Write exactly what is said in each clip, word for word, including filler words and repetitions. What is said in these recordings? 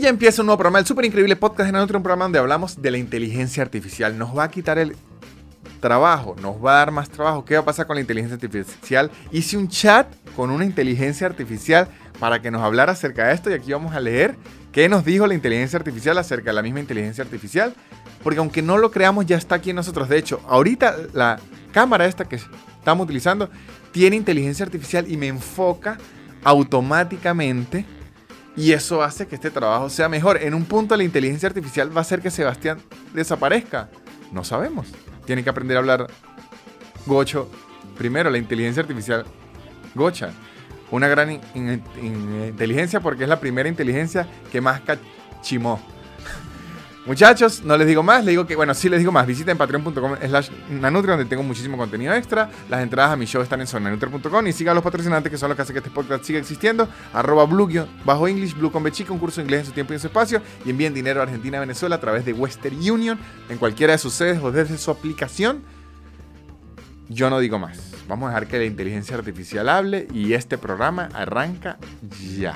ya empieza un nuevo programa, el súper increíble podcast de Nanutria, un programa donde hablamos de la inteligencia artificial. Nos va a quitar el trabajo, nos va a dar más trabajo. ¿Qué va a pasar con la inteligencia artificial? Hice un chat con una inteligencia artificial para que nos hablara acerca de esto y aquí vamos a leer qué nos dijo la inteligencia artificial acerca de la misma inteligencia artificial. Porque aunque no lo creamos, ya está aquí en nosotros. De hecho, ahorita la cámara esta que estamos utilizando tiene inteligencia artificial y me enfoca automáticamente. Y eso hace que este trabajo sea mejor. En un punto la inteligencia artificial va a hacer que Sebastián desaparezca. No sabemos. Tiene que aprender a hablar gocho. Primero, la inteligencia artificial gocha. Una gran in in in inteligencia porque es la primera inteligencia que más cachimó. Muchachos, no les digo más, les digo que, bueno, sí les digo más, visiten patreon punto com slash nanutria donde tengo muchísimo contenido extra. Las entradas a mi show están en soy nanutria punto com y sigan a los patrocinantes que son los que hacen que este podcast siga existiendo. Arroba blue bajo English, blue con bechica, un curso de inglés en su tiempo y en su espacio. Y envíen dinero a Argentina y Venezuela a través de Western Union en cualquiera de sus sedes o desde su aplicación. Yo no digo más. Vamos a dejar que la inteligencia artificial hable y este programa arranca ya.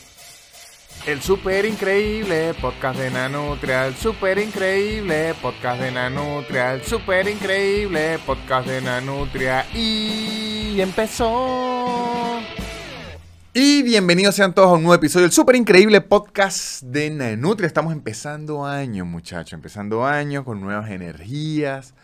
El súper increíble podcast de Nanutria, el súper increíble podcast de Nanutria, el súper increíble podcast de Nanutria y empezó. Y bienvenidos sean todos a un nuevo episodio del súper increíble podcast de Nanutria. Estamos empezando año, muchachos, empezando año con nuevas energías,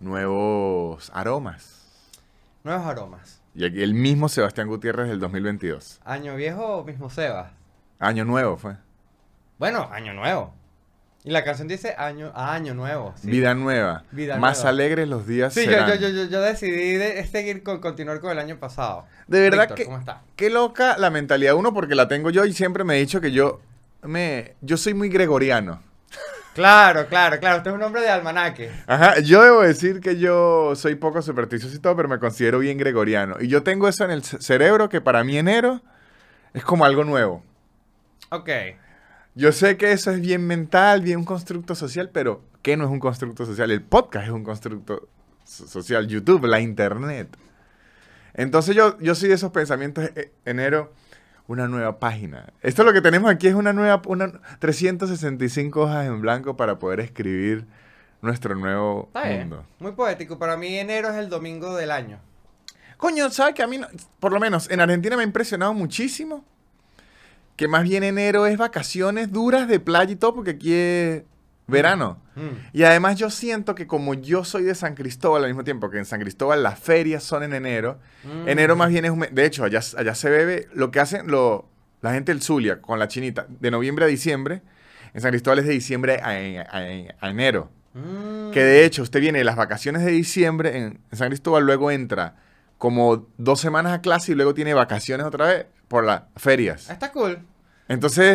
nuevos aromas. Nuevos aromas. Y aquí el mismo Sebastián Gutiérrez del dos mil veintidós. ¿Año viejo o mismo Sebas? Año nuevo fue. Bueno, año nuevo. Y la canción dice año, ah, año nuevo. Sí. Vida nueva. Vida Más nueva. alegres los días Sí, serán. yo, yo, yo, yo decidí de seguir con, continuar con el año pasado. De verdad Víctor, que ¿cómo está? qué loca la mentalidad uno porque la tengo yo y siempre me he dicho que yo me yo soy muy gregoriano. Claro, claro, claro. Usted es un hombre de almanaque. Ajá, yo debo decir que yo soy poco supersticioso y todo, pero me considero bien gregoriano. Y yo tengo eso en el cerebro que para mí enero es como algo nuevo. Ok. Yo sé que eso es bien mental, bien un constructo social, pero ¿qué no es un constructo social? El podcast es un constructo so- social, YouTube, la internet. Entonces yo, yo soy de esos pensamientos, eh, enero, una nueva página. Esto lo que tenemos aquí es una nueva, una trescientas sesenta y cinco hojas en blanco para poder escribir nuestro nuevo Está bien. mundo. Muy poético. Para mí enero es el domingo del año. Coño, ¿sabes que a mí, no- por lo menos en Argentina me ha impresionado muchísimo? Que más bien enero es vacaciones duras de playa y todo, porque aquí es verano. Mm. Y además yo siento que como yo soy de San Cristóbal al mismo tiempo que en San Cristóbal las ferias son en enero, Mm. enero más bien es un mes. De hecho, allá, allá se bebe lo que hacen lo, la gente del Zulia con la chinita, de noviembre a diciembre. En San Cristóbal es de diciembre a, a- a enero. Mm. Que de hecho usted viene de las vacaciones de diciembre en, en San Cristóbal, luego entra como dos semanas a clase y luego tiene vacaciones otra vez por las ferias. Está cool. Entonces,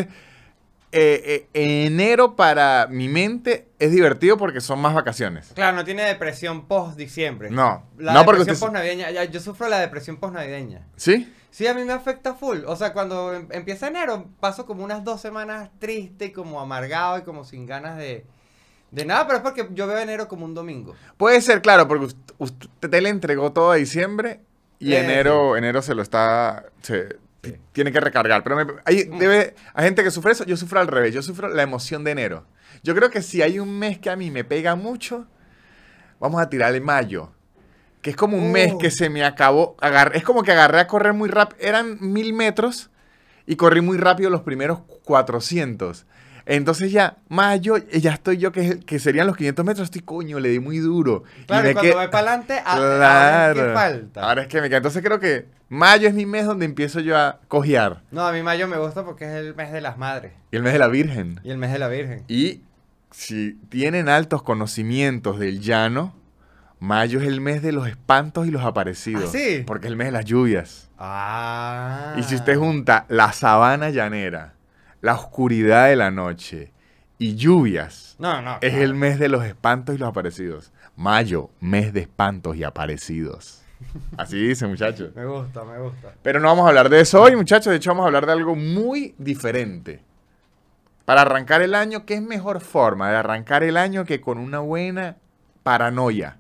eh, eh, enero para mi mente es divertido porque son más vacaciones. Claro, no tiene depresión post-diciembre. No, La no porque depresión usted... post-navideña. ya, Yo sufro la depresión post-navideña. ¿Sí? Sí, a mí me afecta full. O sea, cuando em- empieza enero, paso como unas dos semanas triste y como amargado y como sin ganas de, de nada, pero es porque yo veo enero como un domingo. Puede ser, claro, porque usted, usted le entregó todo a diciembre y Eh, enero, enero se lo está... se- Sí. tiene que recargar. Pero me- hay, Mm. debe, hay gente que sufre eso, yo sufro al revés, yo sufro la emoción de enero. Yo creo que si hay un mes que a mí me pega mucho, vamos a tirarle mayo. Que es como un Oh. mes que se me acabó, agarré, es como que agarré a correr muy rápido, eran mil metros y corrí muy rápido los primeros cuatrocientos. Entonces ya, mayo, eh, ya estoy yo, que, que serían los quinientos metros, estoy coño, le di muy duro. Claro, me y cuando que- voy para adelante, Claro. ¿qué falta? Ahora es que me queda. Entonces creo que mayo es mi mes donde empiezo yo a cojear. No, a mí mayo me gusta porque es el mes de las madres Y el mes de la Virgen. y el mes de la Virgen. Y si tienen altos conocimientos del llano, mayo es el mes de los espantos y los aparecidos. ¿Ah, sí? Porque es el mes de las lluvias. Ah. Y si usted junta la sabana llanera, la oscuridad de la noche y lluvias, No, no. es claro. el mes de los espantos y los aparecidos. Mayo, mes de espantos y aparecidos. Así dice, muchachos. Me gusta, me gusta. Pero no vamos a hablar de eso hoy, muchachos. De hecho, vamos a hablar de algo muy diferente. Para arrancar el año, ¿qué es mejor forma de arrancar el año que con una buena paranoia?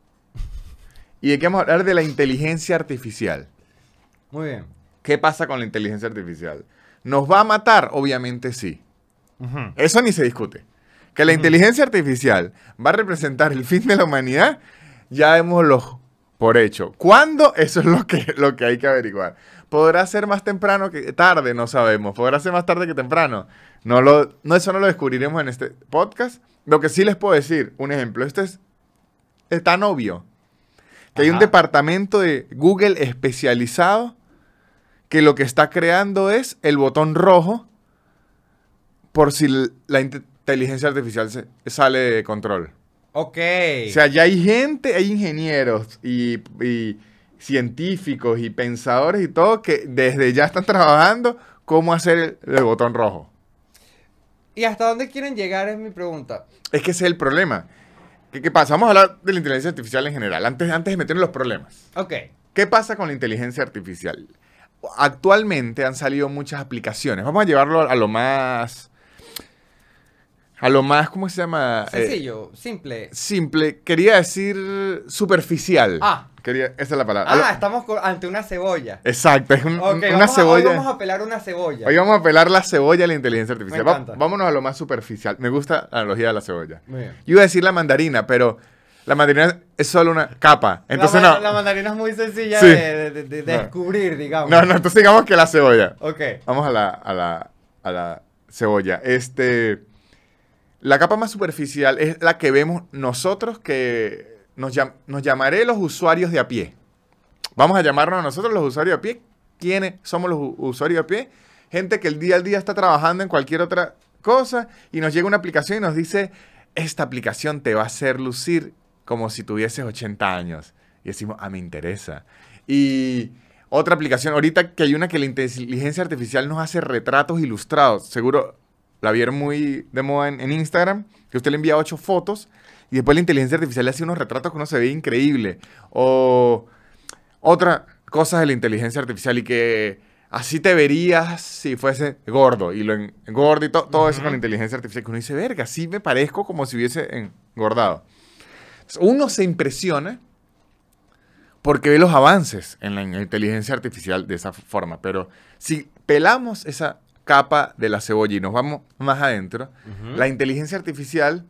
¿Y de qué vamos a hablar? De la inteligencia artificial. Muy bien. ¿Qué pasa con la inteligencia artificial? ¿Nos va a matar? Obviamente sí. Ujú. Eso ni se discute. Que la Ujú. inteligencia artificial va a representar el fin de la humanidad, ya démoslo por hecho. ¿Cuándo? Eso es lo que, lo que hay que averiguar. ¿Podrá ser más temprano que tarde? No sabemos. ¿Podrá ser más tarde que temprano? No lo, no, eso no lo descubriremos en este podcast. Lo que sí les puedo decir, un ejemplo, esto es, es tan obvio, que hay un Ajá. departamento de Google especializado que lo que está creando es el botón rojo por si l- la inte- inteligencia artificial se sale de control. Ok. O sea, ya hay gente, hay ingenieros y, y científicos y pensadores y todo que desde ya están trabajando cómo hacer el, el botón rojo. ¿Y hasta dónde quieren llegar? Es mi pregunta. Es que ese es el problema. ¿Qué, qué pasa? Vamos a hablar de la inteligencia artificial en general, antes, antes de meternos en los problemas. Ok. ¿Qué pasa con la inteligencia artificial? Actualmente han salido muchas aplicaciones. Vamos a llevarlo a lo más... A lo más, ¿cómo se llama? Eh, Sencillo, simple. simple. Quería decir superficial. Ah. Quería, esa es la palabra. A lo- Ah, estamos co- ante una cebolla. Exacto, es un- Ok, una vamos a, cebolla. hoy vamos a pelar una cebolla. Hoy vamos a pelar la cebolla a la inteligencia artificial. Me Va- encanta. vámonos a lo más superficial. Me gusta la analogía de la cebolla. Muy bien. Yo iba a decir la mandarina, pero la mandarina es solo una capa. Entonces la, ma- no. La mandarina es muy sencilla Sí. de, de- de- de No. descubrir, digamos. No, no, entonces digamos que la cebolla. Ok. Vamos a la, a la, a la cebolla. Este, la capa más superficial es la que vemos nosotros, que nos, llam- nos llamaré los usuarios de a pie. Vamos a llamarnos a nosotros los usuarios de a pie. ¿Quiénes somos los u- usuarios de a pie? Gente que el día al día está trabajando en cualquier otra cosa y nos llega una aplicación y nos dice, esta aplicación te va a hacer lucir como si tuvieses ochenta años. Y decimos, ah, me interesa. Y otra aplicación, ahorita que hay una que la inteligencia artificial nos hace retratos ilustrados. Seguro la vieron muy de moda en, en Instagram, que usted le envía ocho fotos y después la inteligencia artificial le hace unos retratos que uno se ve increíble. O otra cosa de la inteligencia artificial y que así te verías si fuese gordo y lo engorda y to- todo eso Ujú. con la inteligencia artificial. Que uno dice, verga, así me parezco como si hubiese engordado. Entonces, uno se impresiona porque ve los avances en la inteligencia artificial de esa forma. Pero si pelamos esa capa de la cebolla y nos vamos más adentro, Ujú. la inteligencia artificial,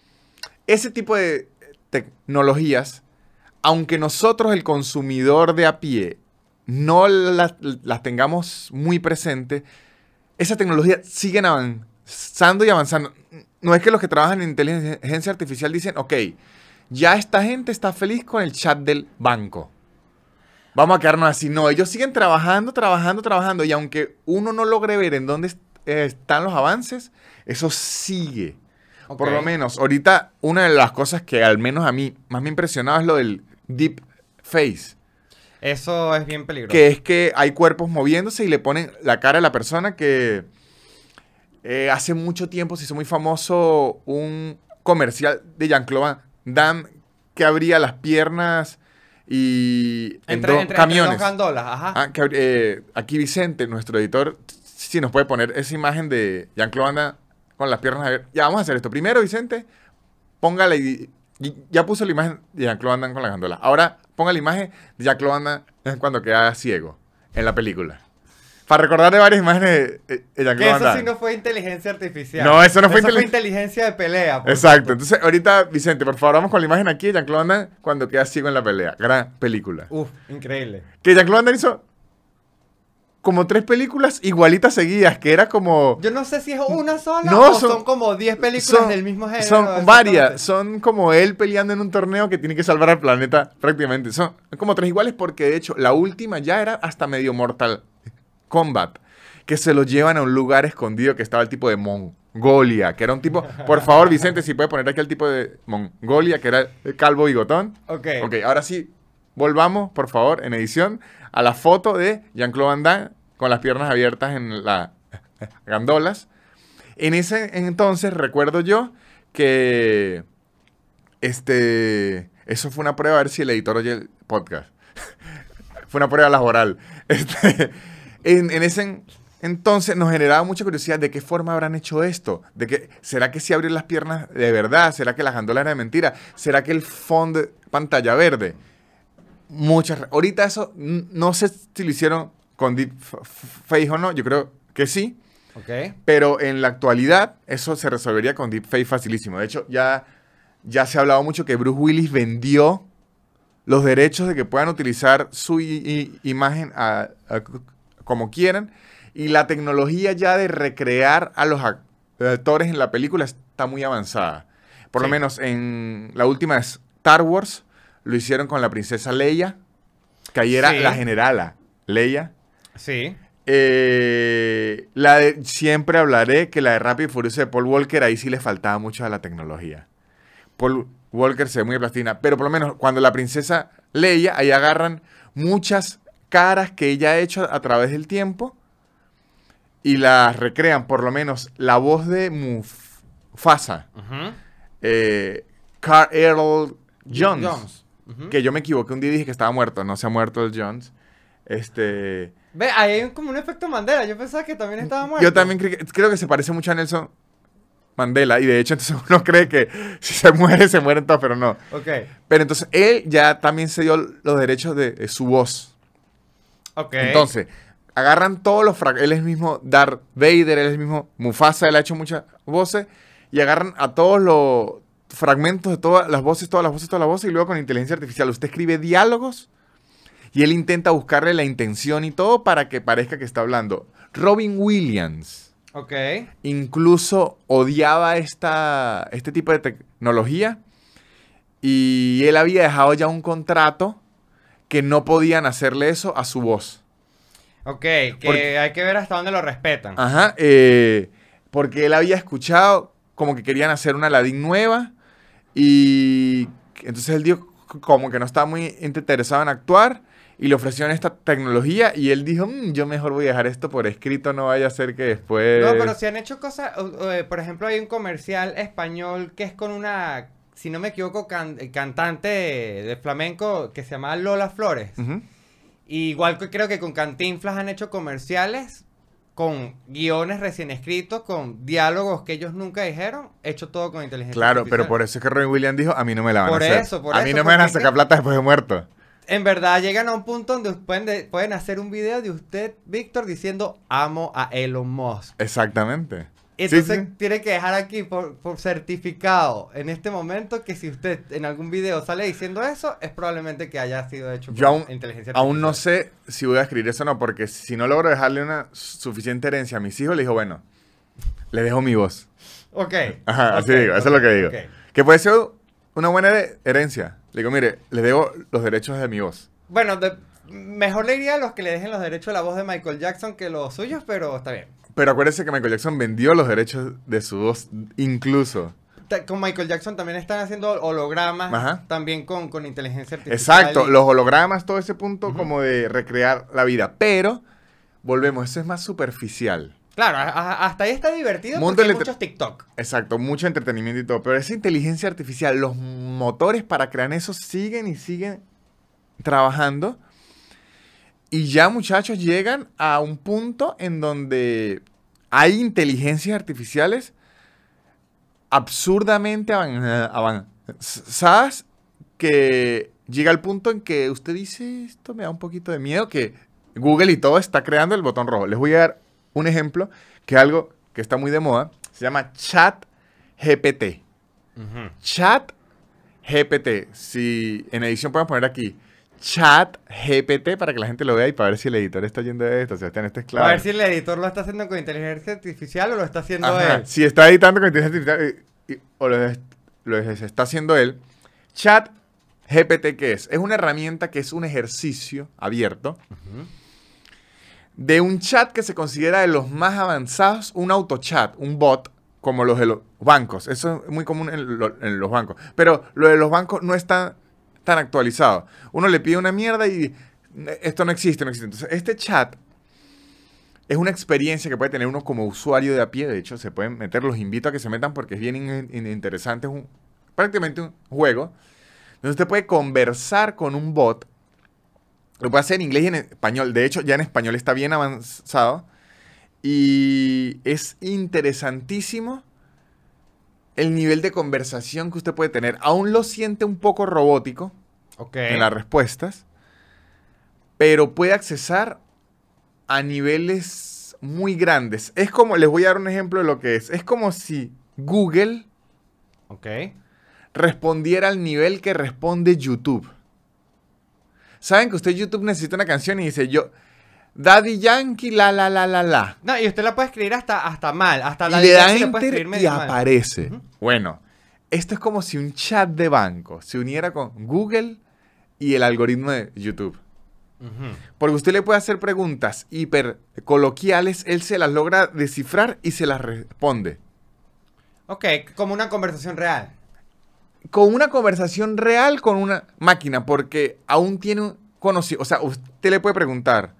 ese tipo de tecnologías, aunque nosotros, el consumidor de a pie, no las, las tengamos muy presentes, esa tecnología siguen avanzando y avanzando. No es que los que trabajan en inteligencia artificial dicen, ok, ya esta gente está feliz con el chat del banco. Vamos a quedarnos así. No, ellos siguen trabajando, trabajando, trabajando. Y aunque uno no logre ver en dónde est- eh, están los avances, eso sigue. Ok. Por lo menos, ahorita una de las cosas que al menos a mí más me impresionaba es lo del deep face. Eso es bien peligroso. Que es que hay cuerpos moviéndose y le ponen la cara a la persona que eh, hace mucho tiempo se hizo muy famoso un comercial de Jean-Claude Van Damme que abría las piernas y en Entre, dos entre, camiones. entre dos gandolas, ajá. Ah, que abri- eh, aquí Vicente, nuestro editor, sí nos puede poner esa imagen de Jean-Claude Van Damme con las piernas abiertas. Ya, vamos a hacer esto. Primero, Vicente, póngale... y- y ya puso la imagen de Jean-Claude Van Damme con la gandola. Ahora ponga la imagen de Jean-Claude Van Damme cuando queda ciego en la película. Para recordar de varias imágenes de, de Que Jean-Claude Van eso Damme. sí no fue inteligencia artificial. No, eso no fue Eso fue inteligen- inteligencia de pelea. por Exacto. cierto. Entonces, ahorita, Vicente, por favor, vamos con la imagen aquí de Jean-Claude Van Damme cuando queda ciego en la pelea. Gran película. Uf, increíble. Que Jean-Claude Van Damme hizo como tres películas igualitas seguidas, que era como... Yo no sé si es una sola No, o son- son, como diez películas son- del mismo género. Son exactamente. varias, son como él peleando en un torneo que tiene que salvar al planeta prácticamente. Son como tres iguales porque de hecho la última ya era hasta medio Mortal Kombat, que se lo llevan a un lugar escondido que estaba el tipo de Mongolia, que era un tipo, por favor Vicente, si puede poner aquí el tipo de Mongolia, que era el calvo bigotón. Ok. Ok, ahora sí, volvamos por favor en edición a la foto de Jean-Claude Van Damme con las piernas abiertas en las gandolas. En ese entonces recuerdo yo que este, eso fue una prueba a ver si el editor oye el podcast. Fue una prueba laboral. Este, en, en ese en- entonces nos generaba mucha curiosidad de qué forma habrán hecho esto. De que, ¿será que sí abrieron las piernas de verdad? ¿Será que las gandolas eran de mentira? ¿Será que el fondo de pantalla verde? Muchas. Ahorita eso n- no sé si lo hicieron con Deep F- Face o no. Yo creo que sí. Ok. Pero en la actualidad, eso se resolvería con deepfake facilísimo. De hecho, ya, ya se ha hablado mucho que Bruce Willis vendió los derechos de que puedan utilizar su i- i- imagen a- a- como quieran. Y la tecnología ya de recrear a los ac- actores en la película está muy avanzada. Por lo Sí. menos en la última de Star Wars lo hicieron con la princesa Leia, que ahí era Sí. la generala Leia. Sí. Eh, la de Siempre hablaré, que la de Rápido y Furioso de Paul Walker, ahí sí le faltaba mucho a la tecnología. Paul Walker se ve muy de plastilina, pero por lo menos cuando la princesa Leia, ahí agarran muchas caras que ella ha hecho a través del tiempo y las recrean. Por lo menos la voz de Mufasa, Ujú. eh, Carl Earl Jones, Jones. Ujú. que yo me equivoqué un día y dije que estaba muerto, no se ha muerto el Jones. Este... Ve, ahí hay un- como un efecto Mandela. Yo pensaba que también estaba muerto. Yo también cre- creo que se parece mucho a Nelson Mandela y de hecho entonces uno cree que si se muere, se mueren todos, pero no. Ok. Pero entonces él ya también se dio los derechos de, de su voz. Ok. Entonces, agarran todos los fragmentos, él es mismo Darth Vader, él es mismo Mufasa, él ha hecho muchas voces y agarran a todos los fragmentos de todas las voces, todas las voces, todas las voces y luego con inteligencia artificial usted escribe diálogos y él intenta buscarle la intención y todo para que parezca que está hablando. Robin Williams Ok. incluso odiaba esta, este tipo de tecnología y él había dejado ya un contrato que no podían hacerle eso a su voz. Ok. Que Porque- hay que ver hasta dónde lo respetan. Ajá, eh, porque él había escuchado como que querían hacer una Aladdin nueva y entonces él dijo como que no estaba muy interesado en actuar y le ofrecieron esta tecnología y él dijo, "Mm, yo mejor voy a dejar esto por escrito, no vaya a ser que después... No, pero si han hecho cosas, o- o, por ejemplo, hay un comercial español que es con una, si no me equivoco, can- cantante de flamenco que se llama Lola Flores. Ujú. Y igual que creo que con Cantinflas han hecho comerciales con guiones recién escritos, con diálogos que ellos nunca dijeron, hecho todo con inteligencia Claro, artificial. pero por eso es que Robin Williams dijo, a mí no me la van Por a hacer. eso, por a mí eso, no me van a porque es sacar que- plata después de muerto. En verdad llegan a un punto donde pueden, de- pueden hacer un video de usted, Víctor, diciendo amo a Elon Musk. Exactamente. Entonces Sí, sí. tiene que dejar aquí por, por certificado en este momento que si usted en algún video sale diciendo eso, es probablemente que haya sido hecho Yo con aún, inteligencia aún no artificial. sé si voy a escribir eso o no, porque si no logro dejarle una suficiente herencia a mis hijos, le digo, bueno, le dejo mi voz. Ok. Ajá, ok, así digo, eso es lo que digo. ok. Que puede ser una buena he- herencia. Le digo, mire, le debo los derechos de mi voz. Bueno, de- mejor le diría a los que le dejen los derechos a la voz de Michael Jackson que los suyos, pero está bien. Pero acuérdese que Michael Jackson vendió los derechos de su voz incluso. Ta- Con Michael Jackson también están haciendo hologramas, Ajá. también con, con inteligencia artificial. Exacto, y- los hologramas, todo ese punto Ujú. como de recrear la vida. Pero, volvemos, eso es más superficial. Claro, a- a- hasta ahí está divertido Mundo porque hay del entre- muchos TikTok. Exacto, mucho entretenimiento y todo. Pero esa inteligencia artificial, los motores para crear eso siguen y siguen trabajando. Y ya muchachos llegan a un punto en donde hay inteligencias artificiales absurdamente avan- avanzadas que llega al punto en que usted dice, esto me da un poquito de miedo, que Google y todo está creando el botón rojo. Les voy a dar un ejemplo que es algo que está muy de moda. Se llama Chat G P T. Chat G P T. Si en edición podemos poner aquí Chat G P T para que la gente lo vea y para ver si el editor está yendo de esto. Sebastián, esto es claro. A ver si el editor lo está haciendo con inteligencia artificial o lo está haciendo Ajá, él. si está editando con inteligencia artificial y- y- o lo, es- lo es- está haciendo él. Chat G P T, ¿qué es? Es una herramienta que es un ejercicio abierto de un chat que se considera de los más avanzados, un autochat, un bot, como los de los bancos. Eso es muy común en, lo- en los bancos. Pero lo de los bancos no está tan actualizado. Uno le pide una mierda y esto no existe, no existe. Entonces, este chat es una experiencia que puede tener uno como usuario de a pie. De hecho, se pueden meter, los invito a que se metan porque es bien in- in- interesante. Es un- prácticamente un juego. Entonces, usted puede conversar con un bot. Lo puede hacer en inglés y en español. De hecho, ya en español está bien avanzado. Y es interesantísimo el nivel de conversación que usted puede tener. Aún lo siente un poco robótico Ok. en las respuestas, pero puede accesar a niveles muy grandes. Es como, les voy a dar un ejemplo de lo que es. Es como si Google Ok. respondiera al nivel que responde YouTube. ¿Saben que usted YouTube necesita una canción y dice yo, Daddy Yankee, la, la, la, la, la? No, y usted la puede escribir hasta, hasta mal. Hasta Y la le de da Yankee le puede enter escribir y medio mal. aparece. Ujú. Bueno, esto es como si un chat de banco se uniera con Google y el algoritmo de YouTube. Ujú. Porque usted le puede hacer preguntas hiper coloquiales, él se las logra descifrar y se las responde. Ok, como una conversación real. Con una conversación real con una máquina, porque aún tiene un conocido. O sea, usted le puede preguntar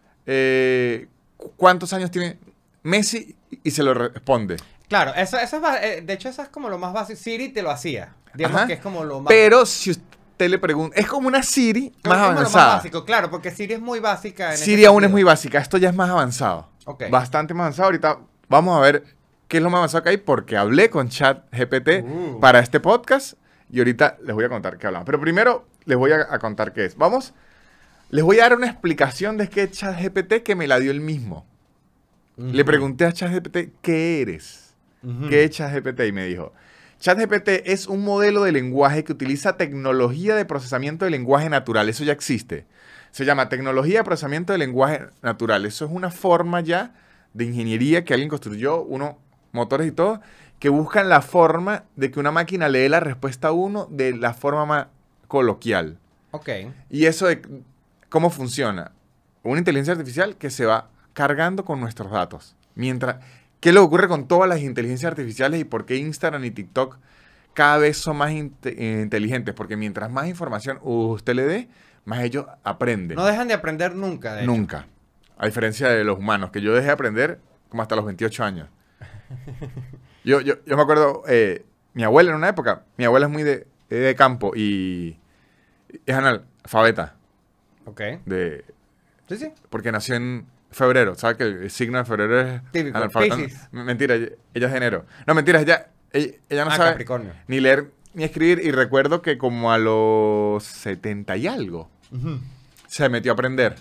eh, ¿cuántos años tiene Messi? Y se lo responde. Claro, eso, eso es, ba- eh, de hecho eso es como lo más básico. Siri te lo hacía. Digamos Ajá. que es como lo más... Pero si usted le pregunta, es como una Siri es más como lo avanzada. básico, claro, porque Siri es muy básica. En Siri ese aún es muy sentido. básica, esto ya es más avanzado. Ok. Bastante más avanzado. Ahorita vamos a ver qué es lo más avanzado que hay, porque hablé con ChatGPT Uh. para este podcast y ahorita les voy a contar qué hablamos. Pero primero les voy a, a contar qué es. Vamos, les voy a dar una explicación de qué es ChatGPT que me la dio él mismo. Le Ujú. pregunté a ChatGPT, ¿qué eres? Ujú. ¿Qué es ChatGPT? Y me dijo, ChatGPT es un modelo de lenguaje que utiliza tecnología de procesamiento de lenguaje natural. Eso ya existe. Se llama tecnología de procesamiento de lenguaje natural. Eso es una forma ya de ingeniería que alguien construyó, unos motores y todo, que buscan la forma de que una máquina lee la respuesta a uno de la forma más coloquial. Ok. Y eso de cómo funciona. Una inteligencia artificial que se va cargando con nuestros datos. Mientras, ¿qué es lo que ocurre con todas las inteligencias artificiales y por qué Instagram y TikTok cada vez son más inte- eh, inteligentes? Porque mientras más información usted le dé, más ellos aprenden. No dejan de aprender nunca, de hecho. Nunca. A diferencia de los humanos, que yo dejé de aprender como hasta los veintiocho años. Yo, yo, yo me acuerdo, eh, mi abuela en una época, mi abuela es muy de, de campo y es analfabeta. Ok. De, Sí, sí. porque nació en febrero. ¿Sabes que el signo de febrero es Típico, analfabeta? Piscis. No, mentira, ella, ella es enero. No, mentira, ella, ella, ella no Ah, sabe Capricornio. ni leer ni escribir. Y recuerdo que como a los setenta y algo Ujú. se metió a aprender.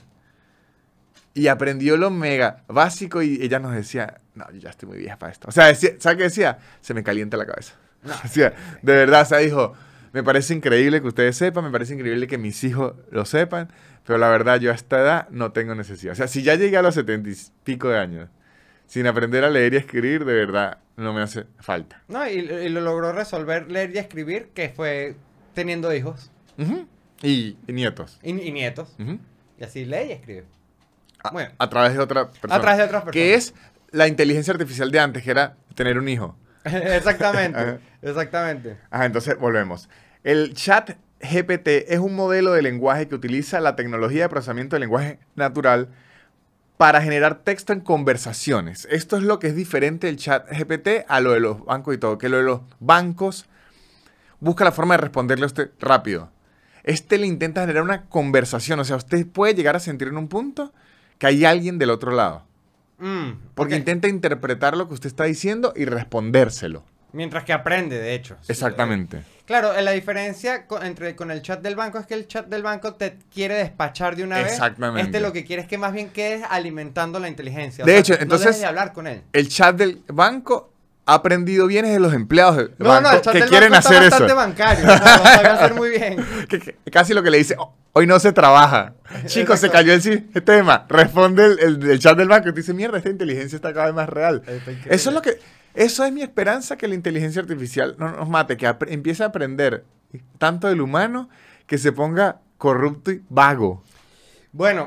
Y aprendió lo mega básico y ella nos decía, no, yo ya estoy muy vieja para esto. O sea, decía, ¿sabes qué decía? Se me calienta la cabeza. No. O sea, de verdad, o sea, dijo, me parece increíble que ustedes sepan, me parece increíble que mis hijos lo sepan, pero la verdad, yo a esta edad no tengo necesidad. O sea, si ya llegué a los setenta y pico de años sin aprender a leer y escribir, de verdad, no me hace falta. No, y, y lo logró resolver leer y escribir, que fue teniendo hijos Ujú. y, y nietos. y, y nietos. Ujú. Y así lee y escribe. A, Bueno. a través de otra persona. A través de otras Que personas. es la inteligencia artificial de antes, que era tener un hijo. Exactamente. Ajá. Exactamente. Ajá, entonces volvemos. El chat G P T es un modelo de lenguaje que utiliza la tecnología de procesamiento de lenguaje natural para generar texto en conversaciones. Esto es lo que es diferente del chat G P T a lo de los bancos y todo. Que lo de los bancos busca la forma de responderle a usted rápido. Este le intenta generar una conversación. O sea, usted puede llegar a sentir en un punto que hay alguien del otro lado. Mm, Porque ok. intenta interpretar lo que usted está diciendo y respondérselo. Mientras que aprende, de hecho. Exactamente. Eh, Claro, eh, la diferencia con, entre, con el chat del banco es que el chat del banco te quiere despachar de una vez. Exactamente. Este lo que quiere es que más bien quedes alimentando la inteligencia. O De sea, hecho, no entonces- dejes de hablar con él. El chat del banco ha aprendido bien es de los empleados del No, banco no, el chat que del quieren banco hacer está bastante eso. bancario. No, lo sabe hacer muy bien. Que- que- casi lo que le dice, "Oh, hoy no se trabaja. Chicos, se Exacto. cayó el sistema. Responde el, el- el chat del banco y te dice, mierda, esta inteligencia está cada vez más real. Está increíble. Eso es lo que, eso es mi esperanza, que la inteligencia artificial no nos mate, que apre- empiece a aprender tanto del humano que se ponga corrupto y vago. Bueno,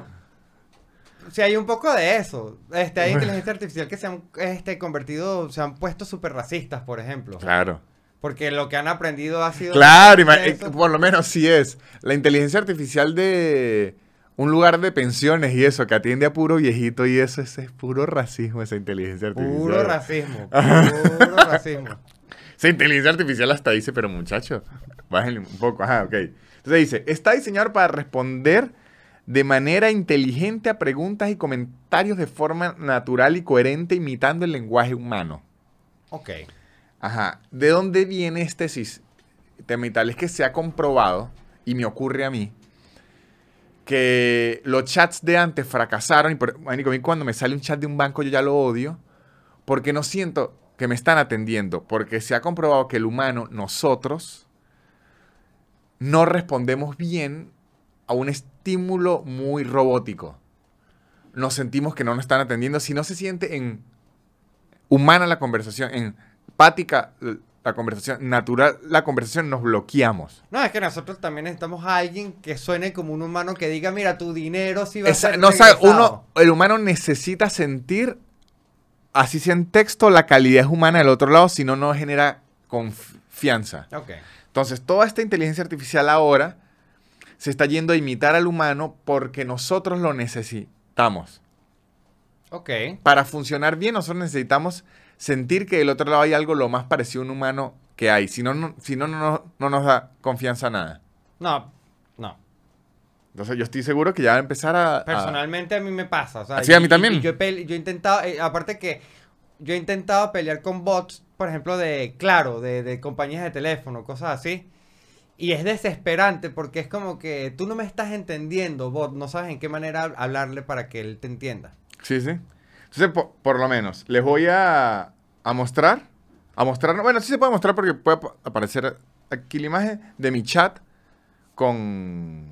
si hay un poco de eso. Este, hay inteligencia artificial que se han este, convertido, se han puesto súper racistas, por ejemplo. Claro. Porque lo que han aprendido ha sido... Claro, ima- eh, eso. por lo menos sí es. La inteligencia artificial de un lugar de pensiones y eso, que atiende a puro viejito y eso, ese es puro racismo, esa inteligencia artificial. Puro racismo. Puro racismo. Esa inteligencia artificial hasta dice, pero muchacho, bájenle un poco. Ajá, ok. Entonces dice, está diseñado para responder de manera inteligente a preguntas y comentarios de forma natural y coherente, imitando el lenguaje humano. Ok. Ajá. ¿De dónde viene este sistema y tal? Es que se ha comprobado, y me ocurre a mí, que los chats de antes fracasaron. Y por, marico, a mí cuando me sale un chat de un banco yo ya lo odio porque no siento que me están atendiendo. Porque se ha comprobado que el humano, nosotros, no respondemos bien a un estímulo muy robótico. Nos sentimos que no nos están atendiendo. Si no se siente en humana la conversación, en empática la conversación, natural la conversación, nos bloqueamos. No, es que nosotros también necesitamos a alguien que suene como un humano que diga, mira, tu dinero sí va Esa, a ser no sabe, regresado. uno, el humano necesita sentir, así sea en texto, la calidez humana del otro lado, si no, no genera confianza. Ok. Entonces, toda esta inteligencia artificial ahora se está yendo a imitar al humano porque nosotros lo necesitamos. Ok. Para funcionar bien, nosotros necesitamos sentir que del otro lado hay algo lo más parecido a un humano que hay. Si no, no, si no, no, no, no nos da confianza a nada. No, no. Entonces yo estoy seguro que ya va a empezar a... Personalmente a, a mí me pasa. O sea, ¿Sí, a mí y- también? y yo, he pele- yo he intentado, eh, aparte que yo he intentado pelear con bots, por ejemplo, de, claro, de, de compañías de teléfono, cosas así. Y es desesperante porque es como que tú no me estás entendiendo, bot. No sabes en qué manera hablarle para que él te entienda. Sí, sí. Entonces, po- por lo menos, les voy a, a mostrar. A mostrar. Bueno, sí se puede mostrar porque puede ap- aparecer aquí la imagen de mi chat con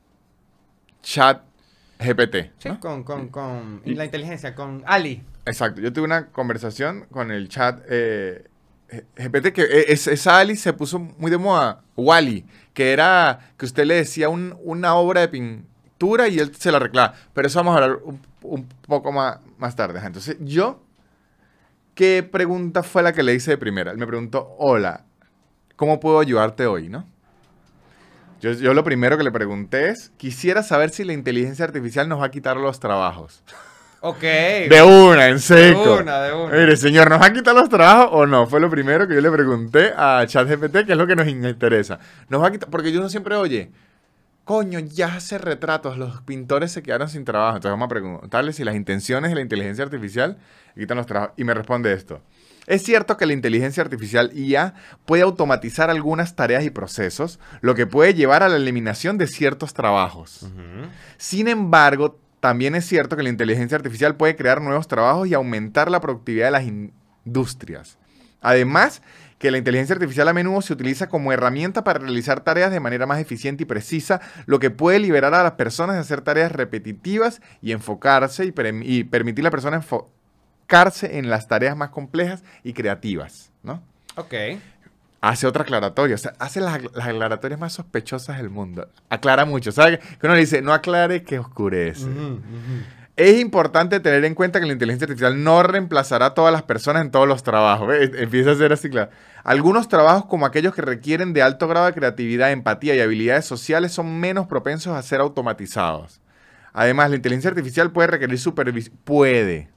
chat G P T. Sí, ¿no? con, con, con Y- la inteligencia, con Ali. Exacto. Yo tuve una conversación con el chat eh, G P T que e- es, esa Ali se puso muy de moda. Wall-E, que era que usted le decía un- una obra de pintura y él se la arreglaba. Pero eso vamos a hablar un, un poco más, más tarde. Ajá. Entonces, yo, ¿qué pregunta fue la que le hice de primera? Él me preguntó, hola, ¿cómo puedo ayudarte hoy, no? Yo, yo lo primero que le pregunté es, quisiera saber si la inteligencia artificial nos va a quitar los trabajos. Ok. De una, en seco. De una, de una. Mire, señor, ¿nos va a quitar los trabajos o no? Fue lo primero que yo le pregunté a ChatGPT, que es lo que nos interesa. Nos va a quitar, porque yo siempre, oye, coño, ya hace retratos, los pintores se quedaron sin trabajo. Entonces vamos a preguntarle si las intenciones de la inteligencia artificial le quitan los trabajos. Y me responde esto. Es cierto que la inteligencia artificial I A puede automatizar algunas tareas y procesos, lo que puede llevar a la eliminación de ciertos trabajos. Ujú. Sin embargo, también es cierto que la inteligencia artificial puede crear nuevos trabajos y aumentar la productividad de las industrias. Además, que la inteligencia artificial a menudo se utiliza como herramienta para realizar tareas de manera más eficiente y precisa, lo que puede liberar a las personas de hacer tareas repetitivas y enfocarse y, perm- y permitir a la persona enfocarse en las tareas más complejas y creativas, ¿no? Ok. Hace otra aclaratoria, o sea, hace las, las aclaratorias más sospechosas del mundo. Aclara mucho, ¿sabes? Que uno le dice, no aclare que oscurece. Ujú, ujú. Es importante tener en cuenta que la inteligencia artificial no reemplazará a todas las personas en todos los trabajos. ¿Ves? Empieza a ser así, claro. Algunos trabajos, como aquellos que requieren de alto grado de creatividad, empatía y habilidades sociales, son menos propensos a ser automatizados. Además, la inteligencia artificial puede requerir supervisión. Puede.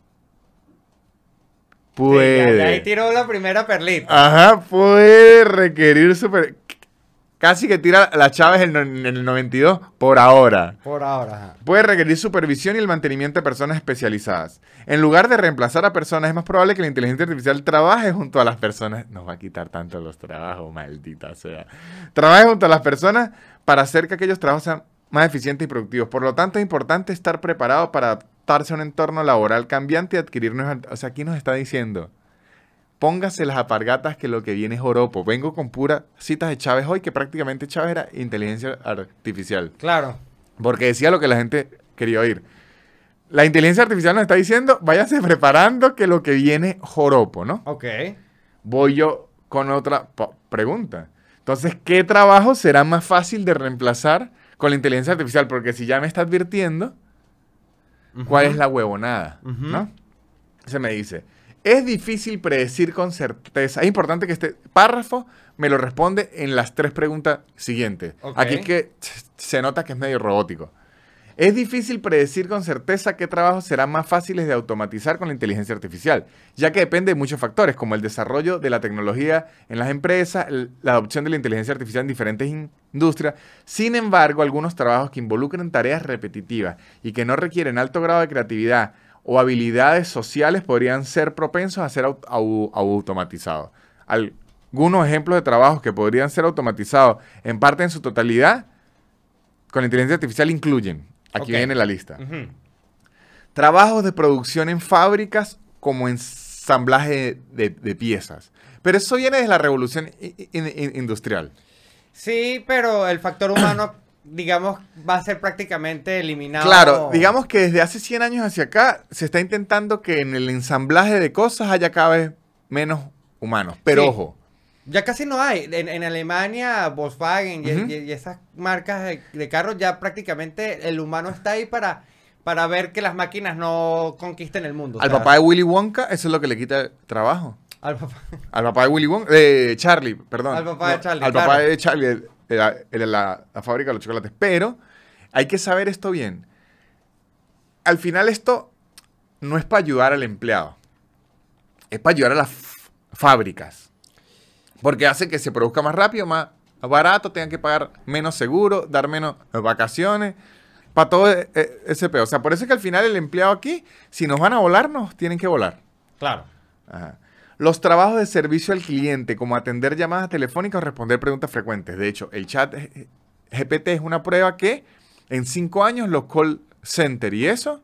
Puede. Sí, ya- ya ahí tiró la primera perlita. Ajá, puede requerir super... Casi que tira la Chávez en el, en el noventa y dos por ahora. Por ahora, ajá. Puede requerir supervisión y el mantenimiento de personas especializadas. En lugar de reemplazar a personas, es más probable que la inteligencia artificial trabaje junto a las personas. Nos va a quitar tanto los trabajos, maldita sea. Trabaje junto a las personas para hacer que aquellos trabajos sean más eficientes y productivos. Por lo tanto, es importante estar preparado para adaptarse a un entorno laboral cambiante y adquirir nuevas... O sea, aquí nos está diciendo... Póngase las alpargatas que lo que viene es joropo. Vengo con puras citas de Chávez hoy, que prácticamente Chávez era inteligencia artificial. Claro. Porque decía lo que la gente quería oír. La inteligencia artificial nos está diciendo, váyase preparando que lo que viene es joropo, ¿no? Ok. Voy yo con otra po- pregunta. Entonces, ¿qué trabajo será más fácil de reemplazar con la inteligencia artificial? Porque si ya me está advirtiendo, ¿cuál Ujú. es la huevonada? Ujú. ¿No? Se me dice... Es difícil predecir con certeza. Es importante que este párrafo me lo responde en las tres preguntas siguientes. Ok. Aquí es que se nota que es medio robótico. Es difícil predecir con certeza qué trabajos serán más fáciles de automatizar con la inteligencia artificial, ya que depende de muchos factores, como el desarrollo de la tecnología en las empresas, el- la adopción de la inteligencia artificial en diferentes in- industrias. Sin embargo, algunos trabajos que involucran tareas repetitivas y que no requieren alto grado de creatividad o habilidades sociales podrían ser propensos a ser au- au- automatizados. Algunos ejemplos de trabajos que podrían ser automatizados en parte en su totalidad con la inteligencia artificial incluyen, aquí Ok. viene la lista, Ujú. trabajos de producción en fábricas como ensamblaje de, de piezas. Pero eso viene de la revolución i- i- in- industrial. Sí, pero el factor humano, digamos, va a ser prácticamente eliminado. Claro, digamos que desde hace cien años hacia acá se está intentando que en el ensamblaje de cosas haya cada vez menos humanos. Pero Sí. ojo, Ya casi no hay. En, en Alemania, Volkswagen y, Ujú. y- y esas marcas de, de carros, ya prácticamente el humano está ahí para, para ver que las máquinas no conquisten el mundo. o al sea, papá de Willy Wonka eso es lo que le quita el trabajo. al papá. Al papá de Willy Wonka, de Charlie, perdón. Al papá de Charlie, Al claro. papá de Charlie, el- el- el de la, la fábrica de los chocolates. Pero hay que saber esto bien. Al final esto no es para ayudar al empleado. Es para ayudar a las f- fábricas. Porque hace que se produzca más rápido, más barato, tengan que pagar menos seguro, dar menos vacaciones. Para todo e- e- ese pedo. O sea, por eso es que al final el empleado aquí, si nos van a volar, nos tienen que volar. Claro. Ajá. Los trabajos de servicio al cliente, como atender llamadas telefónicas o responder preguntas frecuentes. De hecho, el chat G- G P T es una prueba que en cinco años los call center y eso